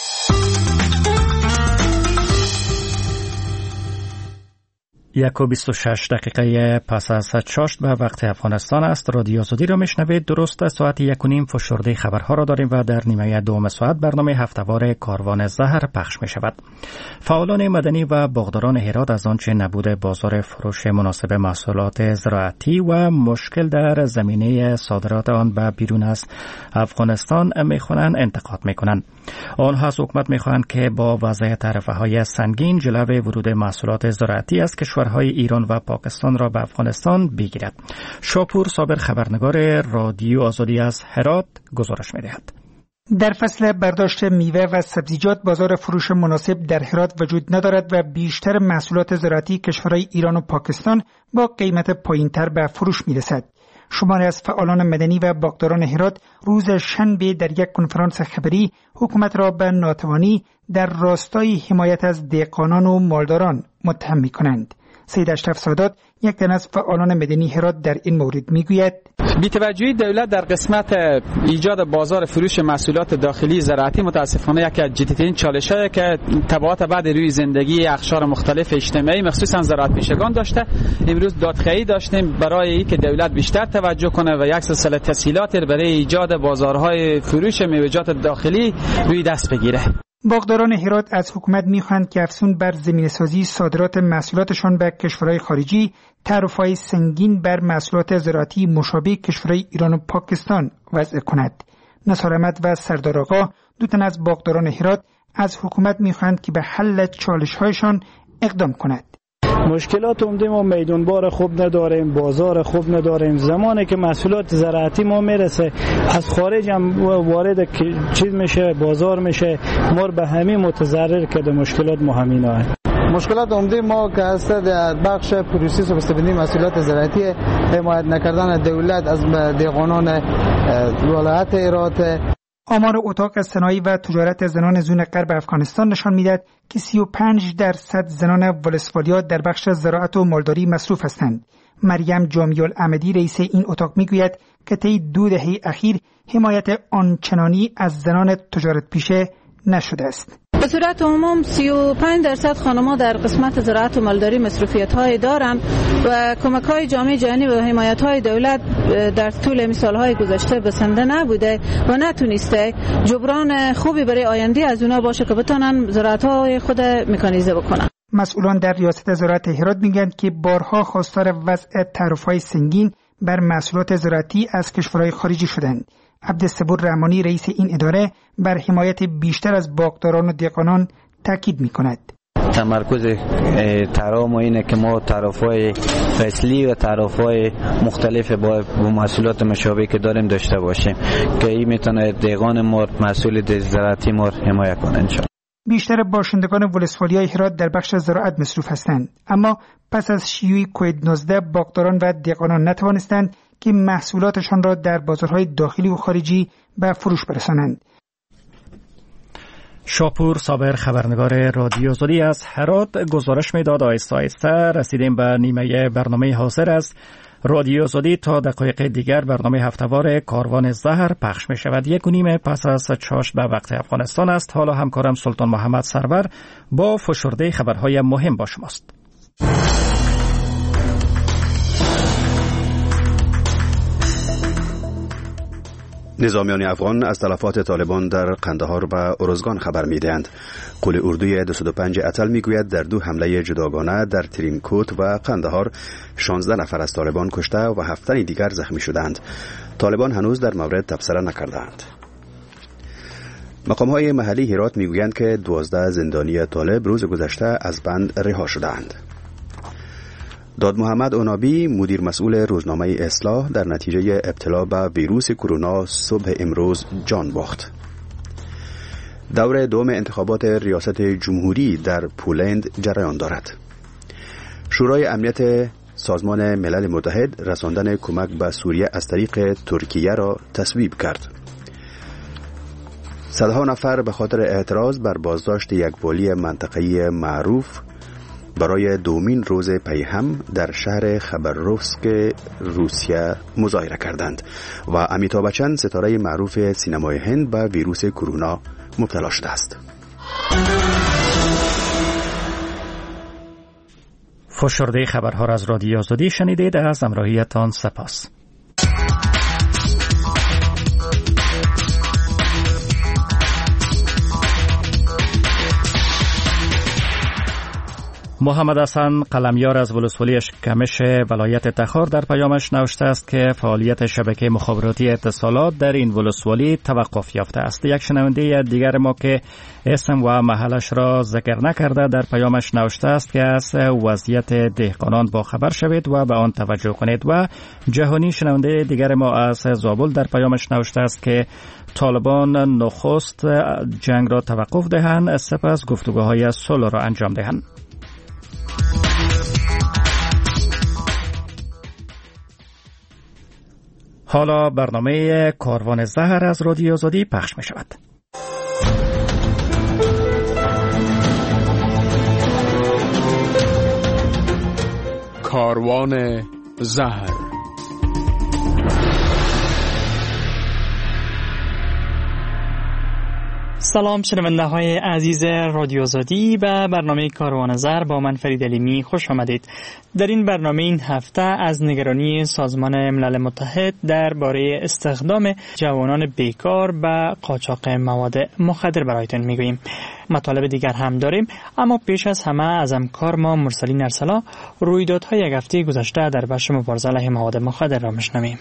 یک و بیست و شش دقیقه پس از چاشت به وقت افغانستان است. رادیو آزادی را میشنوید. درست ساعت یک و نیم فشرده خبرها را داریم و در نیمه دوم ساعت برنامه هفته‌وار کاروان زهر پخش می شود. فعالان مدنی و باغداران هرات از آنچه نبود بازار فروش مناسب محصولات زراعتی و مشکل در زمینه صادرات آن به بیرون از افغانستان میخوانند انتقاد میکنند. آنها از حکومت میخواهند که با وضع تعرفه‌های سنگین جلوی ورود محصولات زراعتی از کشورهای ایران و پاکستان را به افغانستان بگیرد. شاپور صابر خبرنگار رادیو آزادی از هرات گزارش می‌دهد. در فصل برداشت میوه و سبزیجات بازار فروش مناسب در هرات وجود ندارد و بیشتر محصولات زراعتی کشورهای ایران و پاکستان با قیمت پایین‌تر به فروش می‌رسد. شماری از فعالان مدنی و باغداران هرات روز شنبه در یک کنفرانس خبری حکومت را به ناتوانی در راستای حمایت از دهقانان و مالداران متهم می‌کنند. سید اشرف سادات، یک تن از فعالان مدنی هرات، در این مورد میگوید بی‌توجهی دولت در قسمت ایجاد بازار فروش محصولات داخلی زراعتی متاسفانه یکی از جدی‌ترین چالش‌هایی که تبعات بعد روی زندگی اقشار مختلف اجتماعی مخصوصا زراعت پیشگان داشته. امروز دادخواهی داشتیم برای اینکه دولت بیشتر توجه کنه و یک سلسله تسهیلات برای ایجاد بازارهای فروش میوه‌جات داخلی روی دست بگیره. باغداران هرات از حکومت می‌خواهند که افزون بر زمینه‌سازی صادرات محصولاتشان به کشورهای خارجی تعرفه‌های سنگین بر محصولات زراعتی مشابه کشورهای ایران و پاکستان وضع کند. نثار احمد و سردار آقا، دو تن از باغداران هرات، از حکومت می‌خواهند که به حل چالش‌هایشان اقدام کند. مشکلات عمده ما میدانبار خوب نداریم، بازار خوب نداریم. زمانی که محصولات زراعتی ما میرسه از خارج هم وارد چیز میشه، بازار میشه، ما به همین متضرر کرده. مشکلات ما همینا هست. مشکلات عمده ما که هست در بخش پروسس و بسته‌بندی محصولات زراعتی، حمایت نکردن دولت از دهقانان ولایت هرات. آمار اتاق صنایع و تجارت زنان زون غرب افغانستان نشان می‌دهد که سی و پنج درصد زنان ولسوالیات در بخش زراعت و مالداری مصروف هستند. مریم جامی الاحمدی رئیس این اتاق میگوید که طی دو دهه اخیر حمایت آنچنانی از زنان تجارت پیشه نشده است. به صورت عموم سی و پنج درصد خانم‌ها در قسمت زراعت و مالداری مصروفیت‌های دارند و کمک‌های جامعه جهانی و حمایت‌های دولت در طول سال‌های گذشته بسنده نبوده و نتونسته جبران خوبی برای آینده از اونا باشه که بتونن زراعت‌های خود مکانیزه بکنن. مسئولان در ریاست زراعت هرات میگن که بارها خواستار وضع تعرفه‌های سنگین بر محصولات زراعتی از کشورهای خارجی شدند. عبدالصبور رحمانی رئیس این اداره بر حمایت بیشتر از باغداران و دهقانان تاکید میکند. تمرکز ترام اینه که ما تعرفه‌های فصلی و تعرفه‌های مختلف با محصولات مشابه که داریم داشته باشیم که این میتونه دهقان ما محصول زراعتی ما حمایت کنه انشاءالله. بیشتر باشندگان ولسوالی‌های هرات در بخش زراعت مصروف هستند، اما پس از شیوع کووید نوزده باغداران و دهقانان نتوانستند که محصولاتشان را در بازارهای داخلی و خارجی به فروش برسانند. شاپور صابر خبرنگار رادیو زدی از هرات گزارش میداد. آیسته آیسته رسیدیم به نیمه برنامه حاضر است. رادیو زدی تا دقایق دیگر برنامه هفته‌وار کاروان زهر پخش می شود. یک و نیم پس از چاشت به وقت افغانستان است. حالا همکارم سلطان محمد سرور با فشرده خبرهای مهم با شماست. نظامیان افغان از تلفات طالبان در قندهار و ارزگان خبر می‌دهند. قول اردوی دویست و پنج اتل میگوید در دو حمله جداگانه در ترینکوت و قندهار شانزده نفر از طالبان کشته و هفت تن دیگر زخمی شدند. طالبان هنوز در مورد تبصره نکردند. مقام‌های محلی هرات میگویند که دوازده زندانی طالب روز گذشته از بند رها شدند. داد محمد اونابی مدیر مسئول روزنامه اصلاح در نتیجه ابتلا به ویروس کرونا صبح امروز جان باخت. دور دوم انتخابات ریاست جمهوری در پولند جریان دارد. شورای امنیت سازمان ملل متحد رساندن کمک به سوریه از طریق ترکیه را تصویب کرد. صدها نفر به خاطر اعتراض بر بازداشت یک والی منطقه‌ای معروف برای دومین روز پی هم در شهر خبروفسک روسیه مظاهره کردند و امیتاب بچن ستاره معروف سینمای هند به ویروس کرونا مبتلا شده است. فشرده خبرها را از رادیو زدی شنیدید. از همراهیتان سپاس. محمد حسن قلمیار از ولسوالی اشکمش ولایت تخار در پیامش نوشته است که فعالیت شبکه مخابراتی اتصالات در این ولسوالی توقف یافته است. یک شنونده دیگر ما که اسم و محلش را ذکر نکرده در پیامش نوشته است که از وضعیت دهقانان با خبر شوید و به آن توجه کنید. و جهانی شنونده دیگر ما از زابل در پیامش نوشته است که طالبان نخست جنگ را توقف دهند، سپس گفتگوهای صلح را انجام دهند. حالا برنامه کاروان زهر از رادیو زدی پخش می شود. کاروان زهر. سلام شنونده های عزیز رادیو زدی به برنامه کاروان زهر با من فرید علیمی خوش آمدید. در این برنامه این هفته از نگرانی سازمان ملل متحد درباره استخدام جوانان بیکار به قاچاق مواد مخدر برایتون میگوییم. مطالب دیگر هم داریم، اما پیش از همه از همکار ما مرسلین ارسلا رویدادهای یک هفته گذشته در بخش مبارزه علیه مواد مخدر را میشنویم.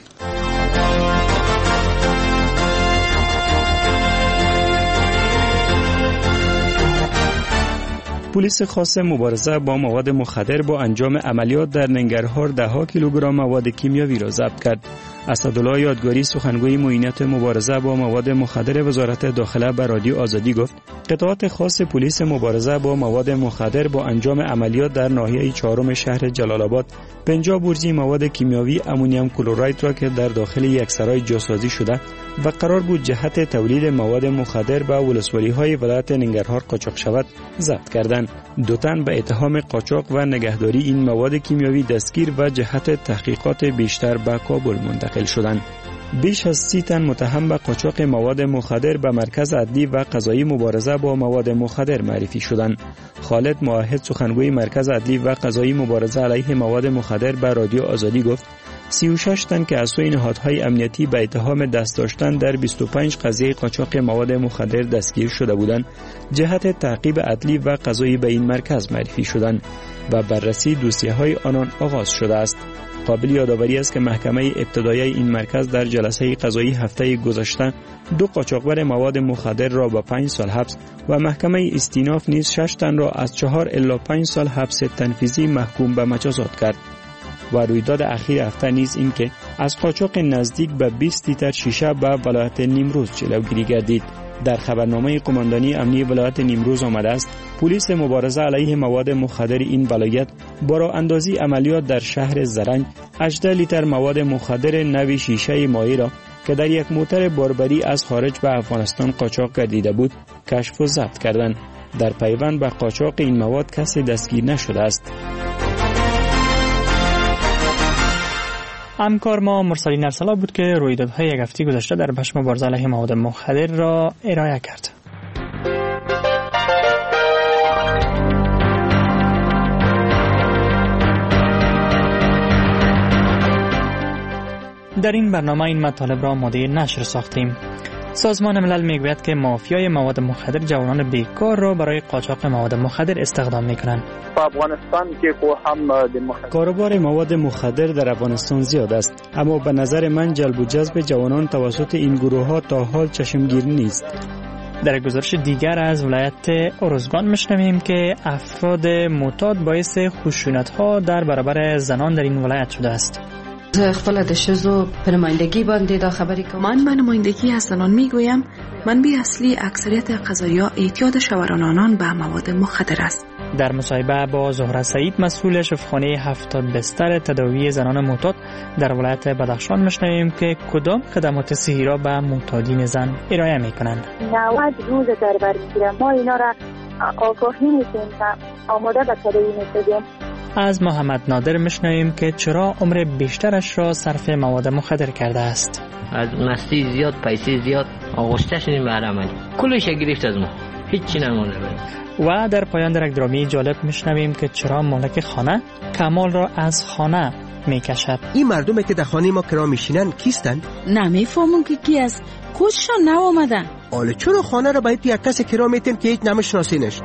پلیس خاص مبارزه با مواد مخدر با انجام عملیات در ننگرهار ده ها کیلوگرم مواد کیمیاوی را ضبط کرد. اسدالله یادگاری سخنگوی معینات مبارزه با مواد مخدر وزارت داخله به رادیو آزادی گفت قطعات خاص پلیس مبارزه با مواد مخدر با انجام عملیات در ناحیه چهارم شهر جلال آباد پنجاه بورجی مواد کیمیاوی امونیوم کلراید را که در داخل یک سرای جاسازی شده و قرار بود جهت تولید مواد مخدر به ولسوالی‌های ولایت ننگرهار قاچاق شود ضبط کردند. دو تن به اتهام قاچاق و نگهداری این مواد کیمیاوی دستگیر و جهت تحقیقات بیشتر به کابل منتقل شدند. بیش از سی تن متهم به قاچاق مواد مخدر به مرکز عدلی و قضایی مبارزه با مواد مخدر معرفی شدند. خالد موحد سخنگوی مرکز عدلی و قضایی مبارزه علیه مواد مخدر به رادیو آزادی گفت سی و شش تن که از سوی نهادهای امنیتی به اتهام دست داشتن در بیست و پنج قضیه قاچاق مواد مخدر دستگیر شده بودند، جهت تعقیب عدلی و قضایی به این مرکز معرفی شدند و بررسی دوسیه‌های آنان آغاز شده است. قابل یادآوری است که محکمه ابتدایی این مرکز در جلسه قضایی هفته گذشته دو قاچاقبر مواد مخدر را با پنج سال حبس و محکمه استیناف نیز شش تن را از چهار الی پنج سال حبس تنفیذی محکوم به مجازات کرد. و رویداد اخیر هفته نیز این که از قاچاق نزدیک به بیست لیتر شیشه به ولایت نیمروز جلوگیری گردید. در خبرنامه قماندانی امنی ولایت نیمروز آمده است پلیس مبارزه علیه مواد مخدر این ولایت با راه اندازی عملیات در شهر زرنج هجده لیتر مواد مخدر نوع شیشه مایع را که در یک موتر باربری از خارج به افغانستان قاچاق گردیده بود کشف و ضبط کردند. در پیوند به قاچاق این مواد کسی دستگیر نشده است. همکار ما مرسلین ارسلا بود که رویدادهای یک هفته گذشته در بخش مبارزه علیه مواد مخدر را ارائه کرد. در این برنامه این مطالب را آماده نشر ساختیم. سازمان ملل میگوید که مافیای مواد مخدر جوانان بیکار را برای قاچاق مواد مخدر استخدام میکنند. افغانستان که هم کاروبار مواد مخدر در افغانستان زیاد است، اما به نظر من جلب و جذب جوانان توسط این گروه ها تا حال چشمگیر نیست. در گزارش دیگر از ولایت ارزگان میشنویم که افراد معتاد باعث خشونت ها در برابر زنان در این ولایت شده است. اختلاط شزو پرمایندگی بانده دا خبری که من به نمایندگی از زنان میگویم منبع اصلی اکثریت قضایا اعتیاد شوهرانان به مواد مخدر است. در مصاحبه با زهره سعید مسئول شفاخانه هفتاد بستر تداوی زنان معتاد در ولایت بدخشان میشنویم که کدام خدمات صحی را به معتادین زن ارائه میکنند. نود روز در بر میگیرم. ما اینا را آگاهی میکنیم و آماده به تداوی میکنیم. از محمد نادر میشنویم که چرا عمر بیشترش را صرف مواد مخدر کرده است. از مستی زیاد، پیسی زیاد، آغشته شدیم به عمل. کلش گرفت از ما. هیچی نمونده. و در پایان درک درامی جالب میشنویم که چرا مالک خانه کمال را از خانه میکشد. این مردمی که در خانه ما کرا میشینن کیستن؟ نمیفهمون که کی است. کجشان نآمدن. حالا چرا خانه را باید یک کسی کرا میتیم که هیچ نمیشناسینش؟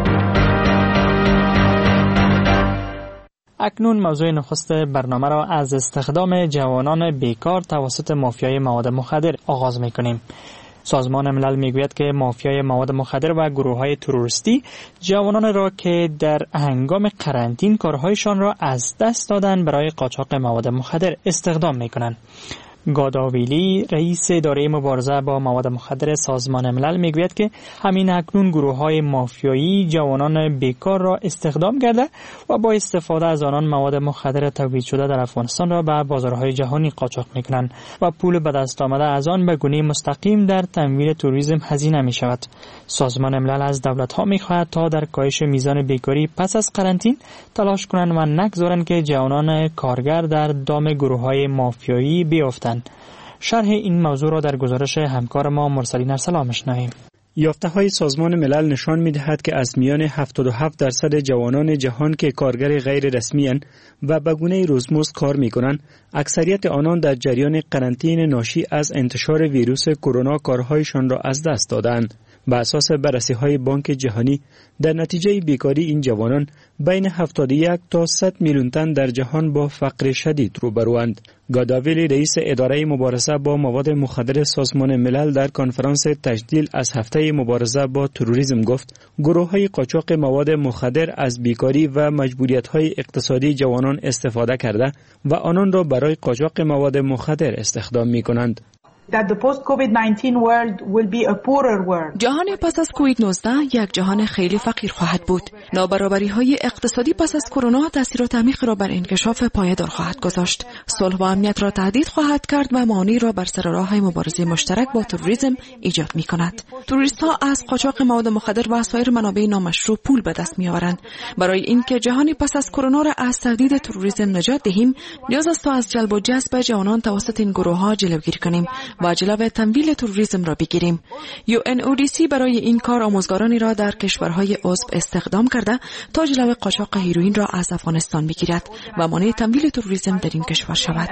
اکنون موضوع نخست برنامه را از استخدام جوانان بیکار توسط مافیای مواد مخدر آغاز میکنیم. سازمان ملل میگوید که مافیای مواد مخدر و گروه‌های تروریستی جوانان را که در هنگام قرنطین کارهایشان را از دست دادن برای قاچاق مواد مخدر استخدام میکنند. گاداویلی رئیس اداره مبارزه با مواد مخدر سازمان ملل میگوید که همین اکنون گروه‌های مافیایی جوانان بیکار را استخدام کرده و با استفاده از آنان مواد مخدر تولید شده در افغانستان را به بازارهای جهانی قاچاق میکنند و پول به دست آمده از آن به گونه مستقیم در تمویل توریسم هزینه می شود. سازمان ملل از دولت‌ها می‌خواهد تا در کاهش میزان بیکاری پس از قرنطین تلاش کنند و نگذارند که جوانان کارگر در دام گروه‌های مافیایی بیفتند. شرح این موضوع را در گزارش همکار ما مرسلین ارسلا میشنویم. یافته‌های سازمان ملل نشان می‌دهد که از میان هفتاد و هفت درصد جوانان جهان که کارگر غیر رسمی‌اند و به گونه روزمزد کار می‌کنند، اکثریت آنان در جریان قرنطین ناشی از انتشار ویروس کرونا کارهایشان را از دست دادند. بر اساس بررسی‌های بانک جهانی در نتیجه بیکاری این جوانان بین هفتاد و یک تا صد میلیون تن در جهان با فقر شدید روبروند. گاداویلی رئیس اداره مبارزه با مواد مخدر سازمان ملل در کنفرانس تجلیل از هفته مبارزه با تروریسم گفت گروه‌های قاچاق مواد مخدر از بیکاری و مجبوریت‌های اقتصادی جوانان استفاده کرده و آنان را برای قاچاق مواد مخدر استخدام می‌کنند. جهان پس از کووید نوزده یک جهان خیلی فقیر خواهد بود. نابرابری های اقتصادی پس از کرونا تاثیرات عمیق را بر انکشاف پایدار خواهد گذاشت. صلح و امنیت را تهدید خواهد کرد و معانی را بر سر راه مبارزه مشترک با تروریسم ایجاد می کند. تروریست ها از قاچاق مواد مخدر و سایر منابع نامشروع پول به دست می آورند. برای اینکه جهانی پس از کرونا را از تهدید تروریسم نجات دهیم، نیاز است تا از جلب و جذب جوانان توسط این گروه ها جلوگیری کنیم و جلوی تمویل تروریسم را بگیریم. یو ان او دی سی برای این کار آموزگارانی را در کشورهای عضو استخدام کرده تا جلوی قاچاق هیروئین را از افغانستان بگیرد و مانع تمویل تروریسم در این کشور شود.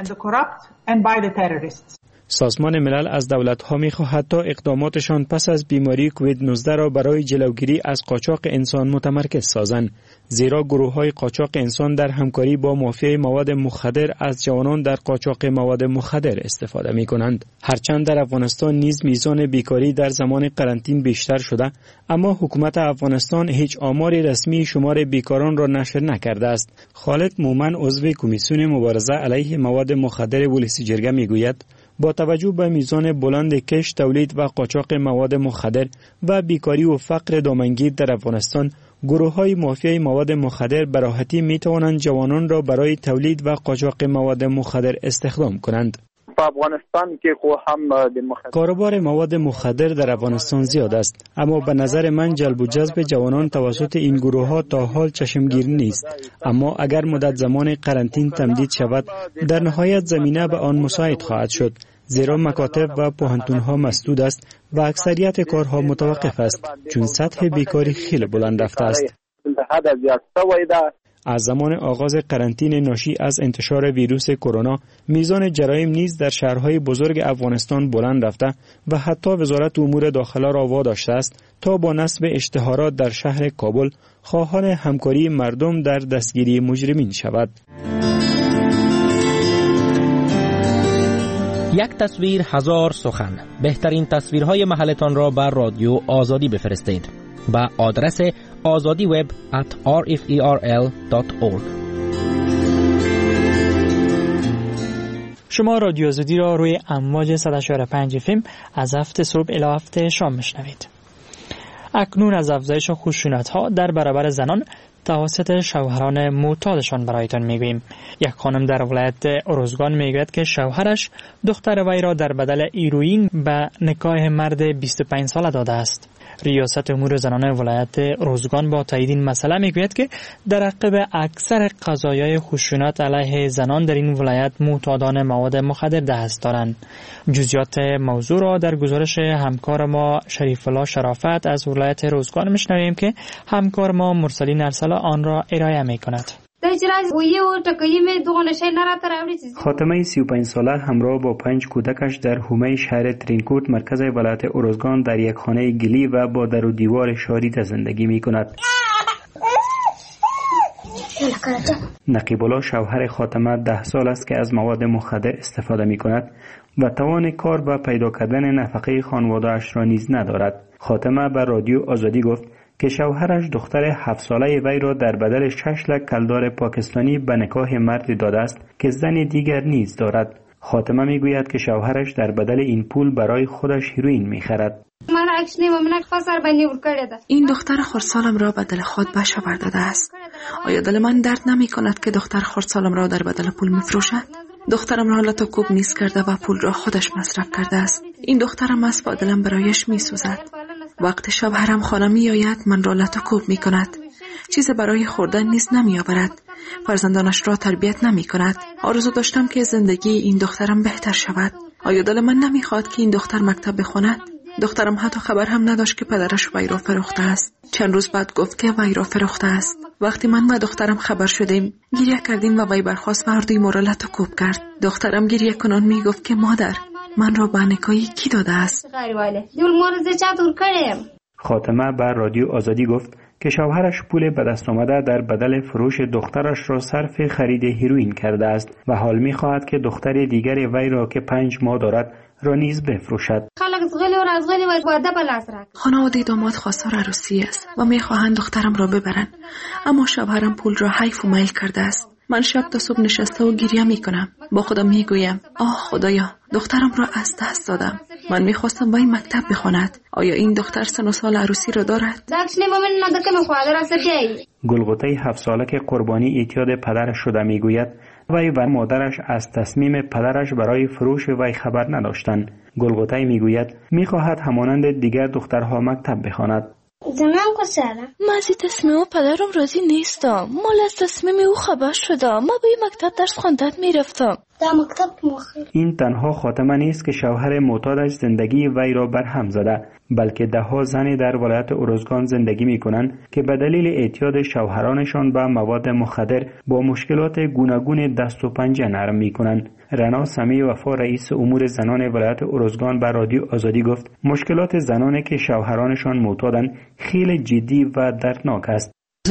سازمان ملل از دولت‌ها می‌خواهد تا اقداماتشان پس از بیماری کووید نوزده را برای جلوگیری از قاچاق انسان متمرکز سازند، زیرا گروه‌های قاچاق انسان در همکاری با مافیای مواد مخدر از جوانان در قاچاق مواد مخدر استفاده می‌کنند. هرچند در افغانستان نیز میزان بیکاری در زمان قرنطینه بیشتر شده، اما حکومت افغانستان هیچ آماری رسمی شمار بیکاران را نشر نکرده است. خالد مومن عضو کمیسیون مبارزه علیه مواد مخدر ولسی جرگه می‌گوید با توجه به میزان بلند کش، تولید و قاچاق مواد مخدر و بیکاری و فقر دامنگیر در افغانستان، گروه‌های مافیای مواد مخدر به راحتی می‌توانند جوانان را برای تولید و قاچاق مواد مخدر استخدام کنند. افغانستان که خو هم کاروبار مواد مخدر در افغانستان زیاد است، اما به نظر من جلب و جذب جوانان توسط این گروه‌ها تا حال چشمگیر نیست. اما اگر مدت زمان قرنطینه تمدید شود، در نهایت زمینه به آن مساعد خواهد شد، زیرا مکاتب و پوهنتون‌ها مسدود است و اکثریت کارها متوقف است، چون سطح بیکاری خیلی بلند رفته است. از زمان آغاز قرنطینه ناشی از انتشار ویروس کرونا، میزان جرایم نیز در شهرهای بزرگ افغانستان بلند رفته و حتی وزارت امور داخله را واداشته است تا با نصب اشتهارات در شهر کابل خواهان همکاری مردم در دستگیری مجرمین شود. یک تصویر هزار سخن. بهترین تصویرهای محلتان را بر رادیو آزادی بفرستید با آدرس آزادی وب ات آر اف ای آر ال دات اورگ. شما رادیو آزادی را روی امواج صد و چهار و پنج اف ام از هفت صبح الی هفت شام میشنوید. اکنون از افزایش خشونت‌ها در برابر زنان توسط شوهران معتادشان برایتان میگوییم. یک خانم در ولایت ارزگان میگوید که شوهرش دختر وی را در بدل هیروئین به نکاح مرد بیست و پنج ساله داده است. ریاست امور زنان ولایت ارزگان با تایید این مسئله میگوید که در عقب اکثر قضایای خشونت علیه زنان در این ولایت معتادان مواد مخدر دست دارند. جزئیات موضوع را در گزارش همکار ما شریف الله شرافت از ولایت ارزگان میشنویم که همکار ما مرسلین ارسلا آن را ارائه میکند. خاتمه سی و پنج ساله همراه با پنج کودکش در حومه شهر ترینکوت مرکز ولایت ارزگان در یک خانه گلی و با در و دیوار شاریده زندگی می کند. نقیب الله شوهر خاتمه ده سال است که از مواد مخدر استفاده می کند و توان کار و پیدا کردن نفقه خانواده‌اش را نیز ندارد. خاتمه به رادیو آزادی گفت که شوهرش دختر هفت ساله وی را در بدل شش لک کلدار پاکستانی به نکاح مردی داده است که زن دیگر نیز دارد. خاتمه میگوید که شوهرش در بدل این پول برای خودش هیروئین میخرد. این دختر خردسالم را بدل خود به شوهر داده است. آیا دل من درد نمی کند که دختر خردسالم را در بدل پول میفروشد؟ دخترم را لطو کوب نیز کرده و پول را خودش مصرف کرده است. این دخترم است و دلم برایش میسوزد. وقت شوهرم خانه می آید من را لطو کوب می کند. چیز برای خوردن نیز نمی آورد. فرزندانش را تربیت نمی کند. آرزو داشتم که زندگی این دخترم بهتر شود. آیا دل من نمی خواهد که این دختر مکتب بخواند؟ دخترم حتی خبر هم نداشت که پدرش وی را فروخته است. چند روز بعد گفت که وی را فروخته است. وقتی من و دخترم خبر شدیم گریه کردیم و وی برخاست و هر دوی ما را لطو کوب کرد. دخترم گریه کنان می گفت که مادر من را به نکاحی کی داده است؟ خاتمه بر رادیو آزادی گفت که شوهرش پول به دست آمده در بدل فروش دخترش را صرف خرید هیروئین کرده است و حال می خواهد که دختر دیگر وی را که پنج ماه دارد را نیز بفروشد. خانواده داماد خواستار عروسی است و می خواهند دخترم را ببرند، اما شوهرم پول را حیف و میل کرده است. من شب تا صبح نشسته و گریه می کنم. با خودم می گویم آه خدایا دخترم را از دست دادم. من می خواستم وی مکتب بخواند. آیا این دختر سن و سال عروسی را دارد؟ گلگوته هفت ساله که قربانی اعتیاد پدرش شده می گوید وی و مادرش از تصمیم پدرش برای فروش وی خبر نداشتند. گلگوته می گوید می خواهد همانند دیگر دخترها مکتب بخواند. من از تصمیم پدرم راضی نیستم. مال از تصمیم او خبر شدم. من به مکتب درس خواندن میرفتم. در مکتب مخیر. این تنها خاتمه نیست که شوهر معتادش زندگی وی را برهم زده، بلکه ده ها زن در ولایت ارزگان زندگی می کنند که به دلیل اعتیاد شوهرانشان به مواد مخدر با مشکلات گوناگون دست و پنجه نرم می کنند. رنا سمی وفا رئیس امور زنان ولایت ارزگان به رادیو آزادی گفت مشکلات زنانی که شوهرانشان معتادند خیلی جدی و دردناک است.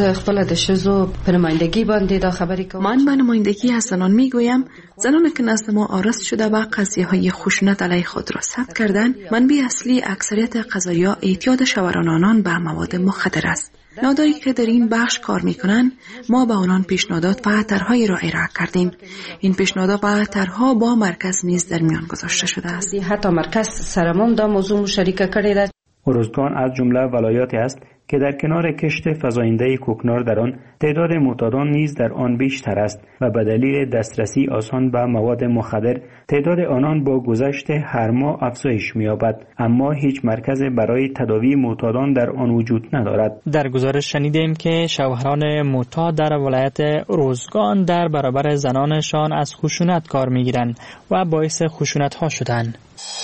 من به نمایندگی از زنان می گویم زنانی که نزد ما آرست شده و قضیه های خشونت علیه خود را ثبت کردند، منبع اصلی اکثریت قضایا اعتیاد شوهران آنان به مواد مخدر است. نهادهایی که در این بخش کار می کنند ما به آنان پیشنهادات و طرحهایی را ارائه کردیم. این پیشنهادات و طرحها با مرکز نیز در میان گذاشته شده است. حتی مرکز سرمون دا موضوع مشارکت کرده. ارزگان از جمله ولایاتی است که در کنار کشت فزاینده کوکنار در آن تعداد معتادان نیز در آن بیشتر است و به دلیل دسترسی آسان به مواد مخدر تعداد آنان با گذشت هر ماه افزایش می‌یابد، اما هیچ مرکز برای تداوی معتادان در آن وجود ندارد. در گزارش شنیدیم که شوهران معتاد در ولایت ارزگان در برابر زنانشان از خشونت کار می‌گیرند و باعث خشونت‌ها شدند.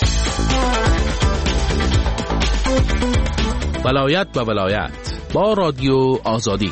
ولایت به ولایت با رادیو آزادی.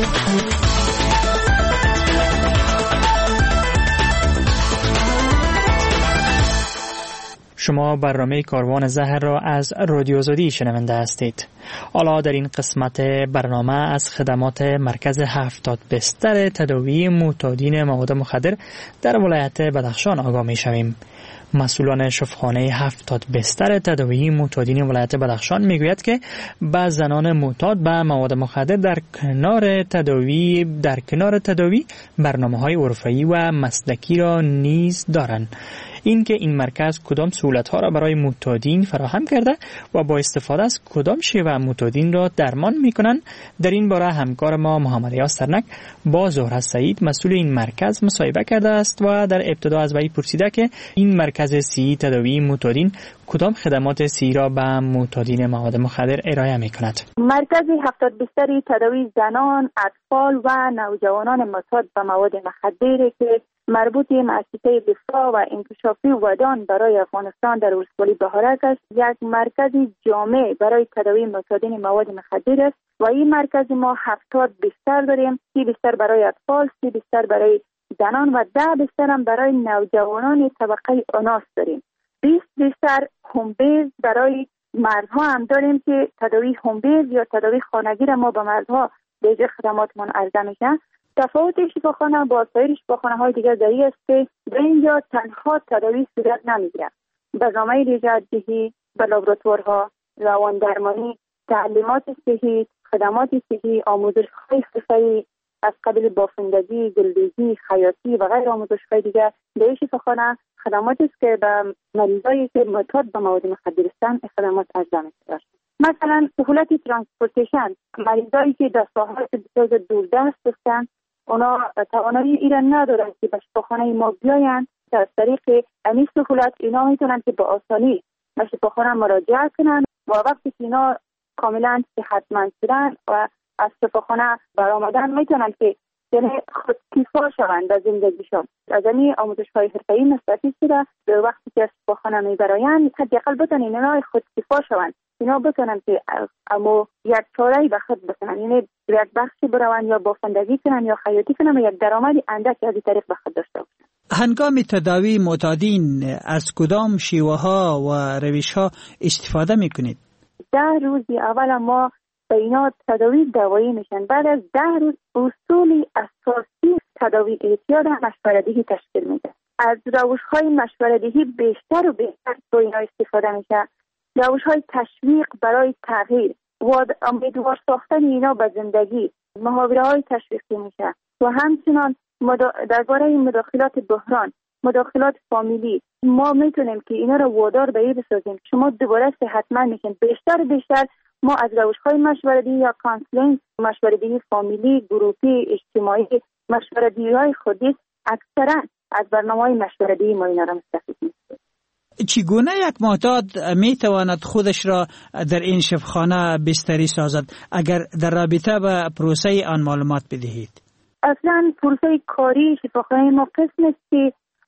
شما برنامه کاروان زهر را از رادیو آزادی شنونده هستید. حالا در این قسمت برنامه از خدمات مرکز هفتاد بستر تداوی معتادین مواد مخدر در ولایت بدخشان آگاه می شویم. مسئولان شفاخانه هفتاد بستر تداوی معتادین ولایت بدخشان میگوید که بعض زنان معتاد به مواد مخدر در کنار تداوی در کنار تداوی برنامه‌های عرفی و مسلکی را نیز دارند. این که این مرکز کدام سهولت‌ها را برای معتادین فراهم کرده و با استفاده از کدام شیوه معتادین را درمان می‌کنند، در این باره همکار ما محمد یاس سرنک با زهره سعید مسئول این مرکز مصاحبه کرده است و در ابتدا از وی پرسیده که این مرکز سی تداوی معتادین کدام خدمات سی را به معتادین مواد مخدر ارائه می‌کند. مرکز هفتاد بستر تداوی زنان، اطفال و نوجوانان معتاد به مواد مخدر که مربوط مؤسسه دفاع و انکشافی ودان برای افغانستان در ولسوالی بهارک است، یک مرکز جامع برای تداوی معتادین مواد مخدر است و این مرکز ما هفتاد بستر داریم، سی بستر برای اطفال، سی بستر برای زنان و ده بستر هم برای نوجوانان طبقه آناس داریم. بیست بستر هومبیز برای مردها هم داریم که تداوی هومبیز یا تداوی خانگی را ما به مردها به اجرای خدماتمان عرضه میشه. تفاوت شفاخانه با سایر شفاخانه های دیگر در این است که در اینجا تنها تداوی صورت نمیگیرد. برنامه رجعت‌دهی به لابراتوارها، روان درمانی، تعلیمات صحی، خدمات صحی، آموزش‌های حرفه‌ای از قبیل بافندگی، گلدوزی، خیاطی و غیر آموزش‌های دیگر در این شفاخانه خدماتی است که به مریضایی که معتاد به مواد مخدر هستند خدمات عرضه می‌شود. مثلا سهولت ترانسپورتیشن، مریضایی که در ساحات بسیار دوردست هستند اونا توانایی ایران ندارن که به شفاخانه ما بیاین، از طریق این سهولت اینا میتونن که به آسانی به شفاخانه مراجعه کنن و وقتی که اینا کاملا صحتمند شدن و از شفاخانه برآمدن میتونن که یعنی خودکفا شوند در زندگیشون. از این آموزش‌های حرفه‌ای مستفید شده به وقتی که از شفاخانه میبراین حداقل بتونن اینا خودکفا شوند، اینا بتونن که اما یک چاره‌ای به خود بکنن، یعنی یک بخشی بروند یا بافندگی کنن یا خیاطی کنن و یک درآمد اندکی از این طریق به خود داشته باشن. هنگام تداوی معتادین از کدام شیوه ها و روش ها استفاده میکنید؟ ده روزی اول ما به اینا تداوی دوایی میشن. بعد از ده روز اصولی اساسی تداوی اعتیاد مشوره‌دهی تشکیل میده. از روش‌های مشوره‌دهی بیشتر و بیشتر با اینا استفاده میشه. روش‌های تشویق برای تغییر و امیدوار ساختن اینا به زندگی، محاوره‌های تشویقی میشه و همچنان درباره مداخلات بحران، مداخلات فامیلی ما میتونیم که اینا رو وادار به این بسازیم شما دوباره صحتمند میشین. بیشتر بیشتر ما از روش‌های مشوره‌دهی یا کانسلینگ، مشوره‌دهی فامیلی، گروهی، اجتماعی، مشوره‌دهی‌های خودی اکثرا از برنامه‌های مشوره‌دهی ما اینا رو مستفید میشیم. چگونه یک معتاد میتواند خودش را در این شفاخانه بستری سازد اگر در رابطه با پروسه آن معلومات بدهید؟ اصلا پروسه کاری شفاخانه ما قسم است که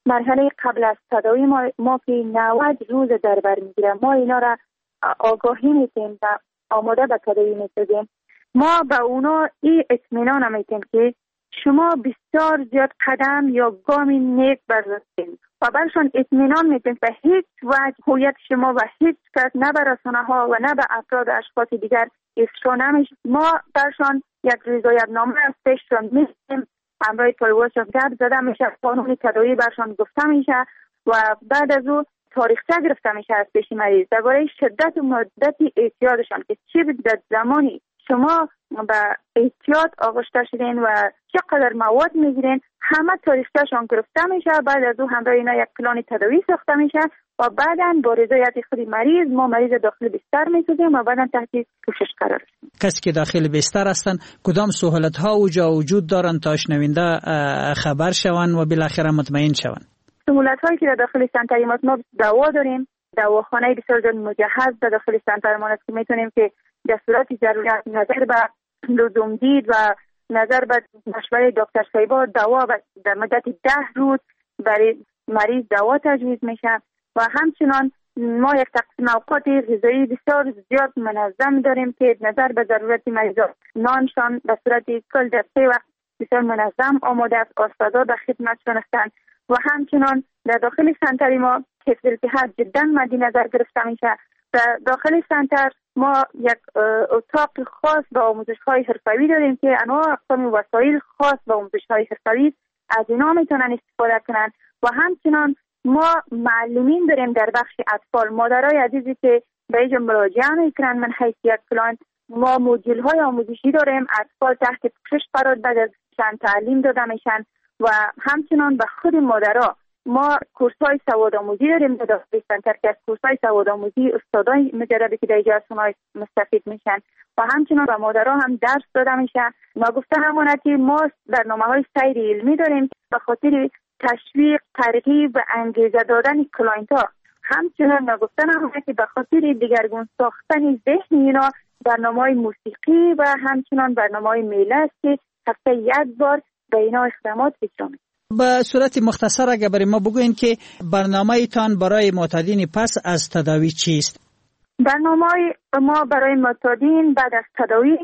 مرحله قبل از تداوی ما, ما که نود روز در بر میگیره، ما اینا را آگاهی میتیم و آماده به تداوی میسازیم. ما به اونا این اطمینان میتیم که شما بسیار زیاد قدم یا گام نیک برداشتین و برشان اطمینان میتیم به هیچ وجه هویت شما و هیچ کس نه به رسانه ها و نه به افراد اشخاص دیگر افشا نمیشه. ما برشان یک رضایت نامه از پیششان میدیم، همراه پایواز گرد زده میشه، قانون تداوی برشان گفته میشه و بعد از او تاریخچه گرفته میشه از پیش مریض درباره شدت و مدت احتیاطشان که چی در زمانی شما به احتیاط آغشته شدین و چقدر مواد میگیرین، همه تاریخچه‌شان گرفته میشه. بعد از او همراه اینا یک پلان تداوی ساخته میشه و بعداً با رضایت خود مریض ما مریض داخل بستر میسازیم و بعداً تحت کوشش قرار میدیم. کسی که داخل بستر هستن کدام سهولت ها اوجا وجود دارن تا شنونده خبر شون و بالاخره مطمئن شون؟ سهولت هایی که در داخل سنتر ما ما دوا داریم، دواخانه بسیار زیاد مجهز در داخل سنتر ما است که میتونیم که در صورت ضرورت نظر به لزوم دید و نظر به مشوره دکتر صاحبا دوا در مدت ده روز برای مریض دوا تجویز میشه و همچنان ما یک تقسیم اوقات غذایی بسیار زیاد منظم داریم که نظر به ضرورت مریضان نانشان به صورت کل در سه وقت بسیار منظم آماده است، آشپزا در خدمتشان هستند و همچنان در داخل سنتر ما حفظ الصحت جدا مد نظر گرفته میشه. در داخل سنتر ما یک اتاق خاص با آموزش‌های حرفه‌ای داریم که انواع اقسام وسایل خاص با آموزش‌های حرفه‌ای از اینا میتونن استفاده کنن و همچنان ما معلمین داریم در بخش اطفال. مادرای عزیزی که به اینجا مراجعه میکنن من حیثیت فلان، ما مدیول‌های آموزشی داریم، اطفال تحت پوشش قرار بعد از چند تعلیم داده میشن و همچنان به خود مادرها ما کورس‌های سوادآموزی داریم در داخل سنتر که از کورس‌های سوادآموزی استادای مجربی که در اینجا هستن مستفید میشن و همچنان به مادرها هم درس داده میشه. نگفته همونه که ما برنامه‌های سیر علمی داریم به خاطر تشویق، ترغیب و انگیزه دادن کلاینت‌ها. همچنان نگفته همونه که به خاطر دیگرگون ساختن ذهن اینا برنامه‌های موسیقی و همچنان برنامه‌های میله است که هفته یک بار به اینا اقدامات اجرا میشه. به صورت مختصر اگر برای ما بگوین که برنامه ایتان برای معتادین پس از تداوی چیست؟ برنامه ما برای معتادین بعد از تداوی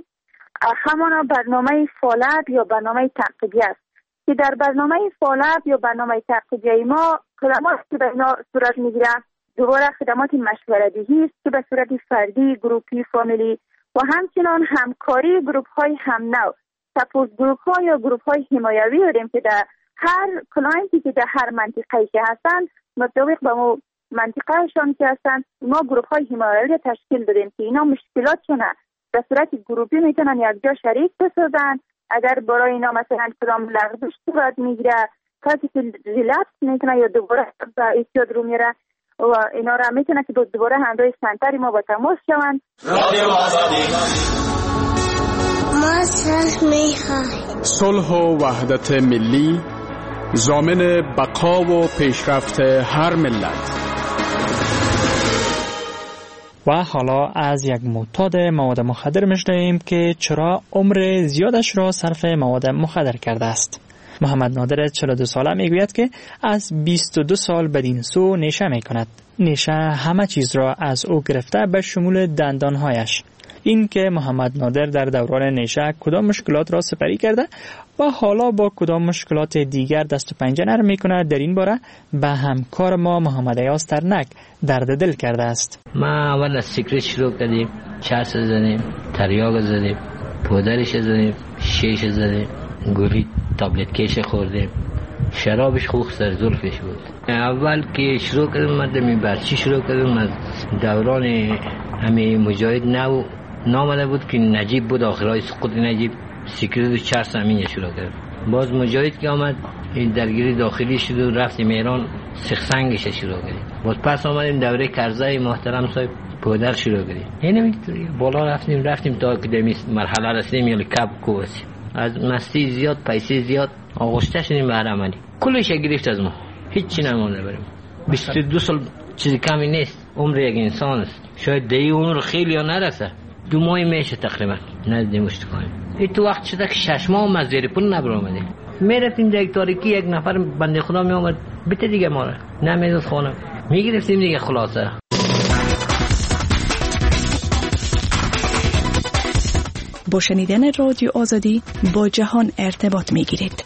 همانا برنامه فالوآپ یا برنامه تعقیبی است که در برنامه فالوآپ یا برنامه تعقیبی ما خدمات که به اینا صورت میگیره دوباره خدمات مشوره‌دهی است که به صورت فردی، گروپی، فامیلی و همچنان همکاری گروپ‌های هم نوع سپورت گروپ‌ها یا گروپ‌های حمایوی داریم که در هر کلاینتی که در هر منطقه‌ای که هستن مطابق با ما منطقه‌شان که هستن ما گروپ‌های حمایوی تشکیل دادیم که اینا مشکلاتشون به صورت گروپی میتونن یکجا شریک بسازن. اگر برای اینا مثلا کلام لغزش صورت میگیره کسی که ریلپس میکنه یا دوباره به احتیاط رو میره و اینا را میتونه که دوباره همراه سنتری ما با تماس شون. رادیو آزادی ما صلح میخواهیم، صلح و وحدت ملی ضامن بقا و پیشرفت هر ملت. و حالا از یک معتاد مواد مخدر میشنویم که چرا عمر زیادش را صرف مواد مخدر کرده است. محمد نادر چهل و دو ساله میگوید که از بیست و دو سال بدین سو نیشه میکند. نیشه همه چیز را از او گرفته به شمول دندانهایش. این که محمد نادر در دوران نیشه کدام مشکلات را سپری کرده و حالا با کدام مشکلات دیگر دست و پنجه نرم میکنه در این باره به همکار ما محمد ایاز ترنک درد دل کرده است. ما اول از سیگرت شروع کردیم، چرس زدیم، تریاق زدیم، پودرش زدیم، شیش زدیم، گولی تابلت کش خوردیم، شرابش خوب سر زلفش بود. اول که شروع کردیم من دمی برچی شروع کردیم از دوران همه مجاهد نو نامده بود که نجیب بود، آخرای سقوط نجیب سیکرت و چرس همین شروع کرد. باز مجاهد که آمد این درگیری داخلی شد و رفتیم ایران سیخ سنگش شروع کردیم. باز پس آمدیم دوره کرزای محترم صاحب پودر شروع کردیم. این همینطوری بالا رفتیم رفتیم تا اکادمی مرحله رسیدیم یا کب کوبسیم. از مستی زیاد پیسه زیاد آغشته شدیم به هر عملی. کلش گرفت از ما، هیچی نمونده بریم. بیست و دو سال چیزی کمی نیست، عمر یک انسان است. شاید دی عمر خیلی ها نرسه، دو ماه میشه تقریبا نزدیک مشت کنیم. این تو وقت شده که شش ماه ما زیر پول نبر آمدیم. میرفتیم در یک تاریکی یک نفر بنده خدا می آمد بده دیگه ما را نمیداد خانه میگرفتیم دیگه. خلاصه با شنیدن رادیو آزادی با جهان ارتباط میگیرید.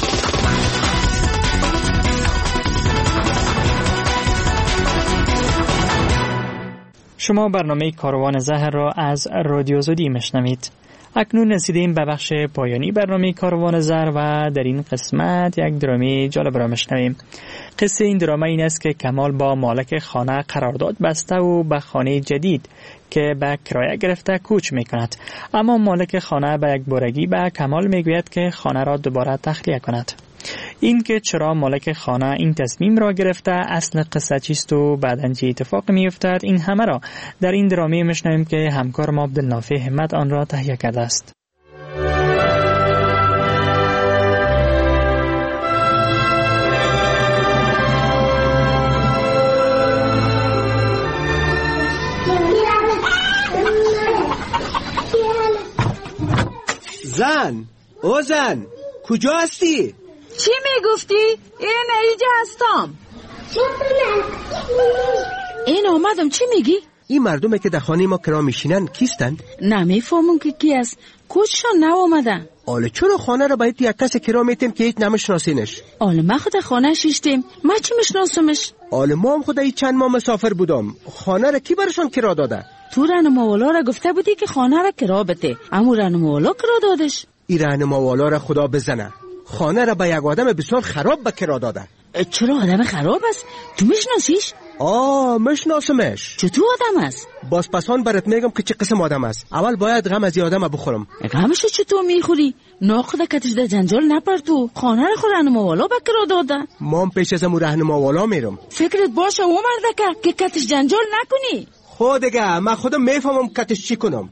شما برنامه کاروان زهر را از رادیو آزادی میشنوید. اکنون رسیدیم به بخش پایانی برنامه کاروان زهر و در این قسمت یک درامی جالب را میشنویم. قصه این دراما این است که کمال با مالک خانه قرارداد بسته و به خانه جدید که به کرایه گرفته کوچ میکند، اما مالک خانه به یک بارگی به کمال میگوید که خانه را دوباره تخلیه کند. این که چرا مالک خانه این تصمیم را گرفته، اصل قصه چیست و بعداً چه اتفاقی میافتد، این همه را در این درامی میشنویم که همکار ما عبدالنافع همت آن را تهیه کرده است. زن، او زن، کجا هستی؟ چی میگفتی؟ این ایجا هستم. این آمدم. چی میگی؟ این مردمه که در خانه ما کرا میشینن کیستند؟ نمیفهمم که کی است. کجشان نو آمدن؟ آله چرا خانه را باید یک کس کرا میتیم که هیچ نمیشناسینش؟ آله ما خود خانه شیشتیم. ما چی میشناسمش؟ آله ما هم خود ای چند ماه مسافر بودم. خانه را کی برشان کرا داده؟ تو رهنماوالا را گفته بودی که خانه را کرا بده، اما رهنماوالا کرا دادش. این رهنماوالا را خدا بزنه. خانه را به یک آدم بسیار خراب به کرا داده. چرا آدم خراب است؟ تو میشناسیش؟ آه میشناسمش. چطور آدم است؟ باز پسان برات میگم که چه قسم آدم است. اول باید غم از این آدم بخورم. غمشو چطور میخوری؟ ناخدا کتش در جنجال نپر. تو خانه را خود رهنماوالا به کرا داده. ما هم پیش از امو رهنماوالا میرم. فکرت باشه او مردکه که کتش جنجال نکنی. خود دیگه من خودم میفهمم کتش چی کنم.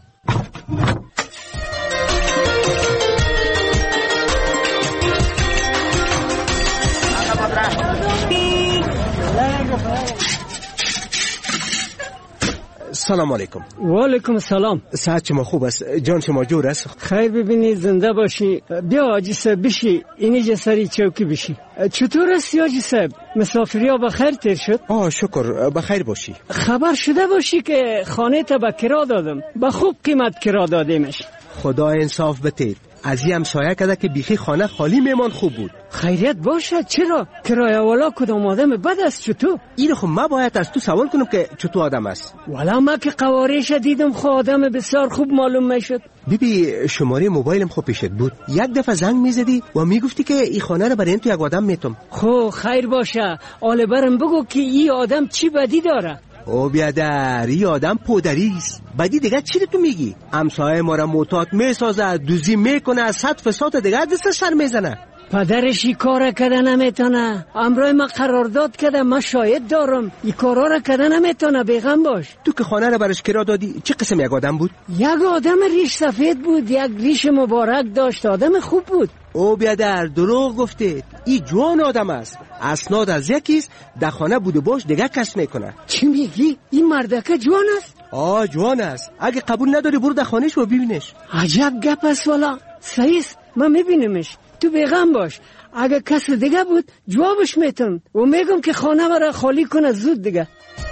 سلام علیکم. و علیکم السلام. صحت شما خوب است؟ جان شما جور است؟ خیر ببینی زنده باشی. بیا حاجی صاحب بشی اینجا سری چوکی بشی. چطور است حاجی صاحب؟ مسافری ها بخیر تیر شد؟ آه شکر بخیر باشی. خبر شده باشی که خانه تا به کرا دادم، به خوب قیمت کرا دادیمش. خدا انصاف بتید. از این همسایه کده که بیخی خانه خالی میمان خوب بود. خیریت باشد. چرا؟ کرایه والا کدام آدم بد است؟ چطور؟ این خب ما باید از تو سوال کنم که چطور آدم است. والا ما که قوارش دیدم خود آدم بسیار خوب معلوم میشد. بیبی شماره موبایلم خوب پیشت بود. یک دفعه زنگ میزدی و میگفتی که این خانه رو برای تو یک آدم میتم. خب خیر باشه. آله برم بگو که این آدم چی بدی داره. او بیادر این آدم پودریست. بدی دیگه چی تو میگی؟ همسایه ما را معتاد میسازه، دوزی میکنه، صد فساد دیگه دست سر میزنه. پدرش این کار کده نمیتونه. امروز ما قرارداد کده، ما شاهد دارم. این کارا را کده نمیتونه. بیغم باش. تو که خانه را برش کرا دادی چه قسم یک آدم بود؟ یک آدم ریش سفید بود، یک ریش مبارک داشت، آدم خوب بود. او بیادر دروغ گفته. این جوان آدم است. اسناد از یکیست، در خانه بوده باش دیگه کس میکنه. چی میگی؟ این مردکه جوان است؟ آه جوان است. اگه قبول نداری برو در خانهش و ببینش. عجب گپ است والا. صحیح است، من میبینمش. تو بیغم باش. اگه کس دیگه بود جوابش میتم و میگم که خانه برای خالی کنه زود دیگه.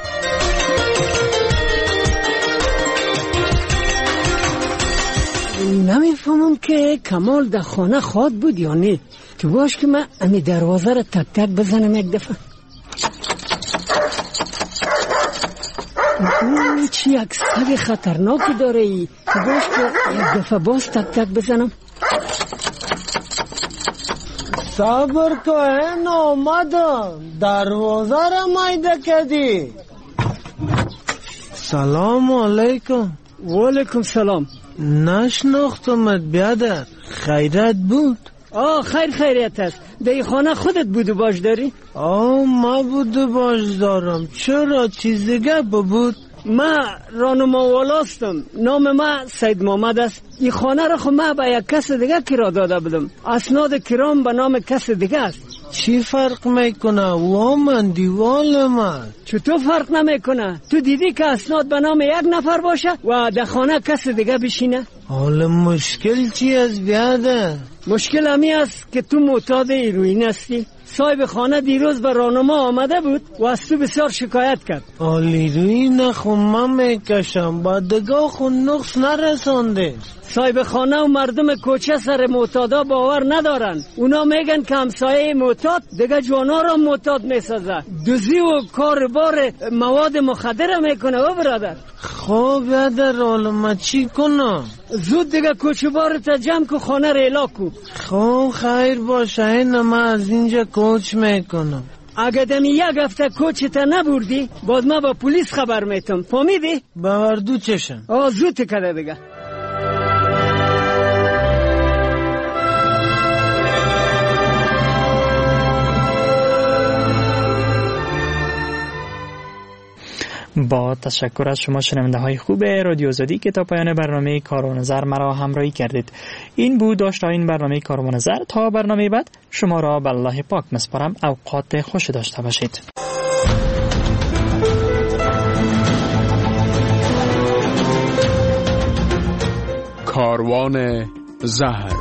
نمیفهمم که کمال در خانه خواد بود یا نه. تو باش که من امی دروازه را تک تک بزنم یک دفعه. چی یک سگ خطرناکی داره ای. تو باش که یک دفعه باز تک تک بزنم. صبر کن آمدم. دروازه را مایده کردی. سلام علیکم. و علیکم سلام. نشناختمت بیادر. خیرت بود؟ آه خیر خیریت است. در خانه خودت بودو باش داری؟ آه ما بودو باش دارم. چرا چیز دیگه بود؟ ما رانما والاستم. نام ما سید محمد است. این خانه را خو ما به یک کس دیگه کرا داده بودم. اسناد کرام به نام کس دیگه است. چی فرق میکنه؟ وا من دیوال من. چطور فرق نمیکنه؟ تو دیدی که اسناد به نام یک نفر باشه و در خانه کس دیگه بشینه؟ حالا مشکل چی از بیاده؟ مشکل همی است که تو معتاد هیروئین هستی. صاحب خانه دیروز به راهنما آمده بود و از تو بسیار شکایت کرد. هیروئین خو من میکشم، با دگاه خو نقص نرسانده. صاحب خانه و مردم کوچه سر معتادا باور ندارن. اونا میگن که همسایه معتاد دیگه جوانا را معتاد میسازه، دزدی و کار بار مواد مخدر میکنه. و برادر خب یادر حالا چی کنم؟ زود دیگه کوچه بارت جمع که خانه را الا کو. خب خیر باشه، این من از اینجا کوچ میکنم. اگه دمی یک هفته کوچت نبردی باز ما با پلیس خبر میتم. فهمیدی؟ باوردو چشم. آه زود کده دیگه. با تشکر از شما شنونده های خوب رادیو آزادی که تا پایان برنامه کار و نظر مرا همراهی کردید. این بود داشتین برنامه کار و نظر. تا برنامه بعد شما را به الله پاک مسپارم. اوقات خوش داشته باشید. کاروان زهر.